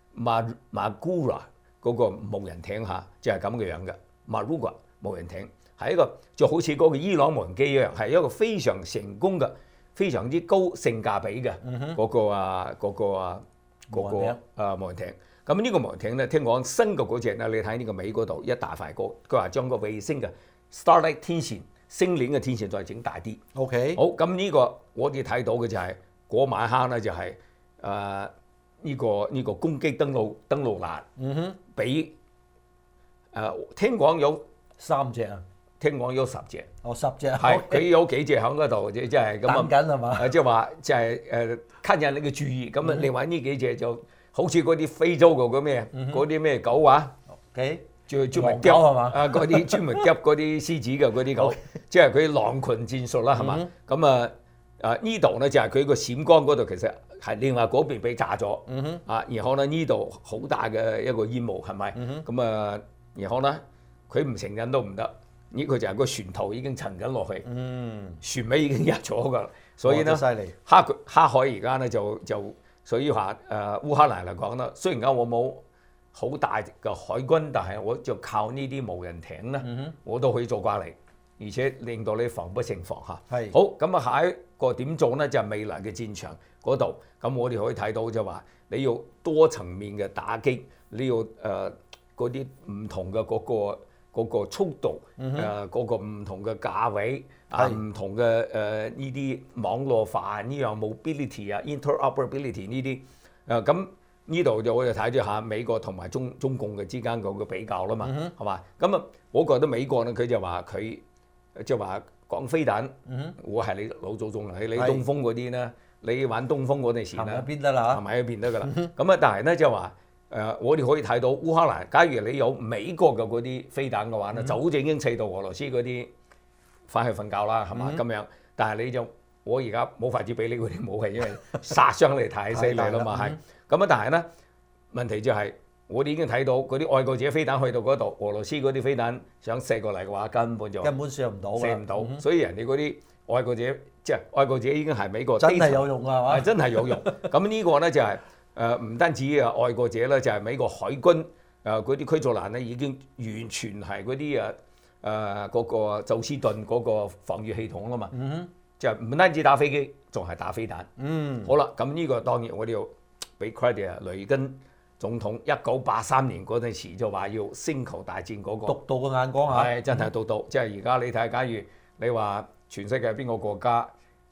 Marugua 嗰個無人艇嚇，就係咁嘅樣嘅 Marugua 無人艇，係一個就好似嗰個伊朗無人機一樣，係一個非常成功嘅、非常之高性價比嘅嗰個啊嗰個啊嗰個啊無人艇。咁呢個無人艇咧，聽講新嘅嗰隻咧，你睇呢個尾嗰度一大塊高，佢話將個衛星嘅 Starlink 天線星鏈嘅天線再整大啲。OK，好，咁呢個我哋睇到嘅就係、是、嗰晚黑咧就係誒呢個呢、這個攻擊登陸登陸艦。嗯哼，俾誒、呃、聽講有三隻啊，聽講有十隻。哦，十隻係佢有幾隻喺嗰度，即即係咁啊。等緊係嘛？誒即係話即係誒吸引你嘅注意，咁啊另外呢幾隻就。好似嗰啲非洲嘅嗰咩，嗰啲咩狗啊，專專門啄係嘛？啊，嗰啲專門啄嗰啲獅子嘅嗰啲狗，即係佢狼群戰術啦，係嘛？咁啊啊呢度咧就係佢個閃光嗰度，其實係另外嗰邊被炸咗，啊，然後咧呢度好大嘅一個煙霧係咪？咁啊，然後咧佢唔承認都唔得，呢個就係個船頭已經沉緊落去，船尾已經入咗㗎啦，所以咧黑黑海而家咧就就。所以話誒烏克蘭嚟講啦，雖然而家我冇好大嘅海軍，但係我就靠呢啲無人艇咧，嗯、我都可以做瓜嚟，而且令到你防不勝防嚇。係是好咁啊，下一個點做咧就係、是、未來嘅戰場嗰度。咁我哋可以睇到就話你要多層面嘅打擊，你要誒嗰啲唔同嘅嗰、那個嗰、那個速度，誒嗰、嗯呃那個唔同嘅價位。啊，唔同嘅誒呢啲網絡化呢樣 mobility 啊 interoperability 呢啲誒咁呢度就我就睇咗下美國同埋中中共嘅之間嗰個比較啦嘛，係嘛？咁啊，我覺得美國咧佢就話佢即係話講飛彈，我係你老祖宗嚟，你東風嗰啲咧，你玩東風嗰陣時咧，係咪變得啦？係咪變得㗎啦？咁啊，但係咧就話誒，我哋可以睇到烏克蘭，假如你有美國嘅嗰啲飛彈嘅話咧，早就已經砌到俄羅斯嗰啲。翻去瞓覺啦，係嘛咁樣？但係你就我而家冇法子俾你嗰啲武器，因為殺傷力太犀利啦嘛，係咁啊！但係咧問題就係、是、我哋已經睇到嗰啲愛國者飛彈去到嗰度，俄羅斯嗰啲飛彈想射過嚟嘅話，根本就根本射唔到，射唔到。嗯、哼所以人哋嗰啲愛國者即係、就是、愛國者已經係美國真係有用啊，係嘛？真係有用。咁呢個咧就係誒唔單止啊愛國者咧，就係、是、美國海軍誒嗰啲驅逐艦咧已經完全係嗰啲啊。誒嗰、呃那個宙斯盾嗰個防禦系統啊嘛，嗯、哼就唔單止打飛機，仲係打飛彈。嗯，好啦，咁呢個當然我哋要俾 credit 啊，雷根總統一九八三年嗰陣時就話要星球大戰嗰、那個獨到嘅眼光嚇，係真係獨到。嗯、即係而家你睇，假如你話全世界邊個國家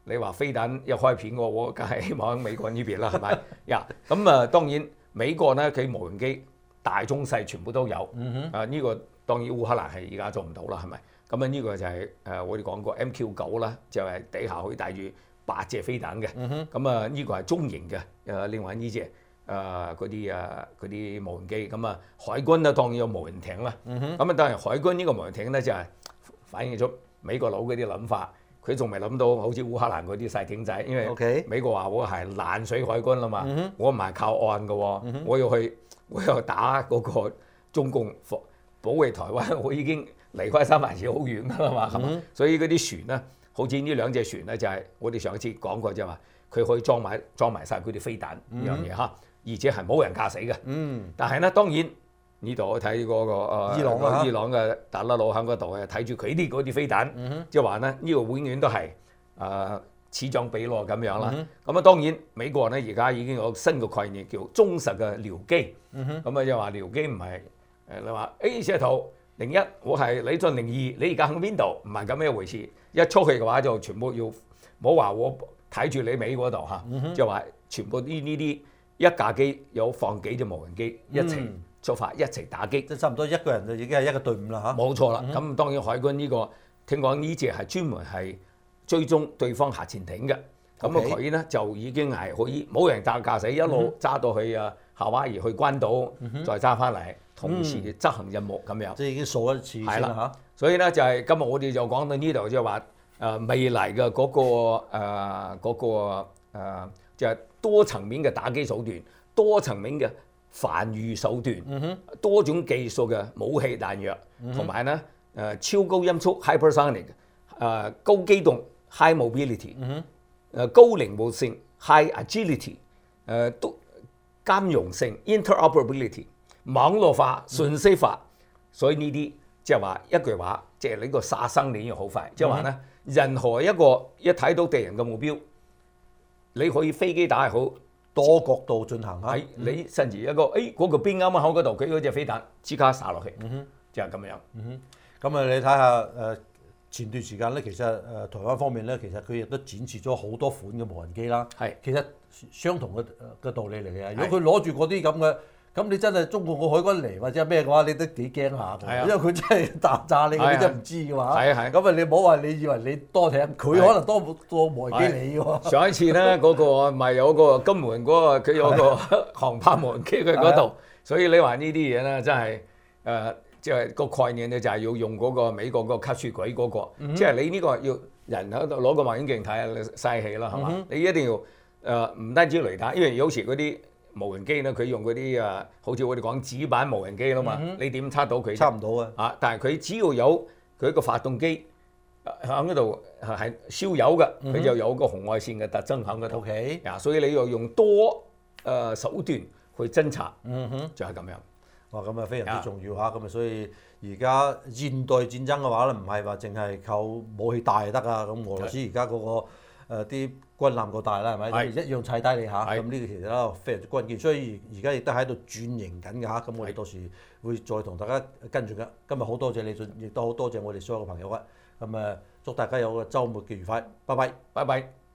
你話飛彈一開片嘅，我梗係希望喺美國呢邊啦，係咪？呀，咁啊當然美國咧佢無人機大中細全部都有， 嗯啊呢個當然烏克蘭係而家做唔到啦，係咪？咁啊呢個就係誒我哋講過 M Q 九啦，就係底下可以帶住八隻飛彈嘅，咁啊呢個係中型嘅，誒另外呢隻。誒嗰啲啊嗰啲無人機，咁啊海軍咧當然有無人艇啦，咁啊當然海軍呢個無人艇咧就係反映咗美國佬嗰啲諗法，佢仲未諗到好似烏克蘭嗰啲細艇仔，因為美國話我係爛水海軍啦嘛，我唔係靠岸嘅喎，我要去我要打嗰個中共保衛台灣，我已經離開三藩市好遠㗎啦嘛，咁所以嗰啲船咧，好似呢兩隻船咧就係我哋上一次講過就係話佢可以裝埋裝埋曬佢啲飛彈呢樣嘢嚇。而且係冇人駕駛嘅，嗯，但係咧當然呢度我睇嗰個誒伊朗啊， 伊朗嘅達拉魯喺嗰度啊，睇住佢啲嗰啲飛彈，即係話咧呢個永遠都係誒此狀彼落咁樣啦。咁啊當然美國咧而家已經有新嘅概念叫忠實嘅僚機，咁啊就話僚機唔係誒你話 A 射圖零一，我係李俊零二，你而家喺邊度？唔係咁樣一回事。一出去嘅話就全部要冇話我睇住你尾嗰度嚇，即係話全部呢呢啲。一架機有放幾隻無人機一齊出發，一齊打擊， 即係差唔多一個人就已經係一個隊伍啦嚇。 冇錯啦，咁當然海軍呢個聽講呢隻係專門係追蹤對方核潛艇嘅，咁啊佢咧就已經係可以冇人駕駕駛一路揸到去啊夏威夷去關島，再揸翻嚟，同時執行任務咁樣。 即係已經數一次先啦嚇。 所以咧就係今日我哋就講到呢度，即係話誒未來嘅嗰個誒嗰個誒就係。多層面嘅打擊手段，多層面嘅防禦手段，嗯、多種技術嘅武器彈藥，同埋咧誒超高音速 hypersonic， 誒、呃、高機動 high mobility，誒、嗯呃、高靈活性 high agility，誒、呃、都兼容性 interoperability， 網絡化、信息化，所以呢啲即係話一句話，即係呢個殺傷力要好快，即係話咧任何一個一睇到敵人嘅目標。你可以飛機打係好多角度進行嚇， 你甚至一個誒嗰個邊啱啱喺嗰度，佢嗰隻飛彈即刻灑落去，就係咁樣。 咁啊，你睇下誒前段時間咧，其實誒台灣方面咧，其實佢亦都展示咗好多款嘅無人機啦。係，其實相同嘅嘅道理嚟嘅。如果佢攞住嗰啲咁嘅，咁你真係中國個海軍嚟或者咩嘅話，你都幾驚下嘅，因為佢真係打炸你，你真係唔知嘅話。係係。咁啊，你唔好話你以為你多艇，佢可能多多無人機你喎。上一次咧，嗰個咪有個金門嗰個，佢有個航拍無人機佢嗰度，所以你話呢啲嘢咧，真係誒，即係個概念咧，就係要用嗰個美國嗰個吸血鬼嗰個，即係你呢個要人喺度攞個望遠鏡睇下，嘥氣啦，係嘛？你一定要誒唔單止雷達，因為有時嗰啲。無人機咧，佢用嗰啲啊，好似我哋講紙板無人機啦嘛，嗯、你點測到佢？測唔到啊！啊，但係佢只要有佢個發動機喺嗰度係燒油嘅，佢、嗯、就有個紅外線嘅特徵喺嗰度。OK，啊，所以你要用多誒、呃、手段去偵察，嗯哼，就係咁樣。哇，咁啊非常之重要嚇，咁啊所以而家現代戰爭嘅話咧，唔係話淨係靠武器大就得啊，咁俄羅斯而家嗰個。誒啲軍艦過大啦，係咪？一樣砌低你下，咁呢個其實咧非常之關鍵，所以而家亦都喺度轉型緊㗎嚇。咁我哋到時會再同大家跟住㗎。今日好多謝李俊，亦都好多謝我哋所有嘅朋友啊。咁誒，祝大家有個週末嘅愉快，拜拜，拜拜。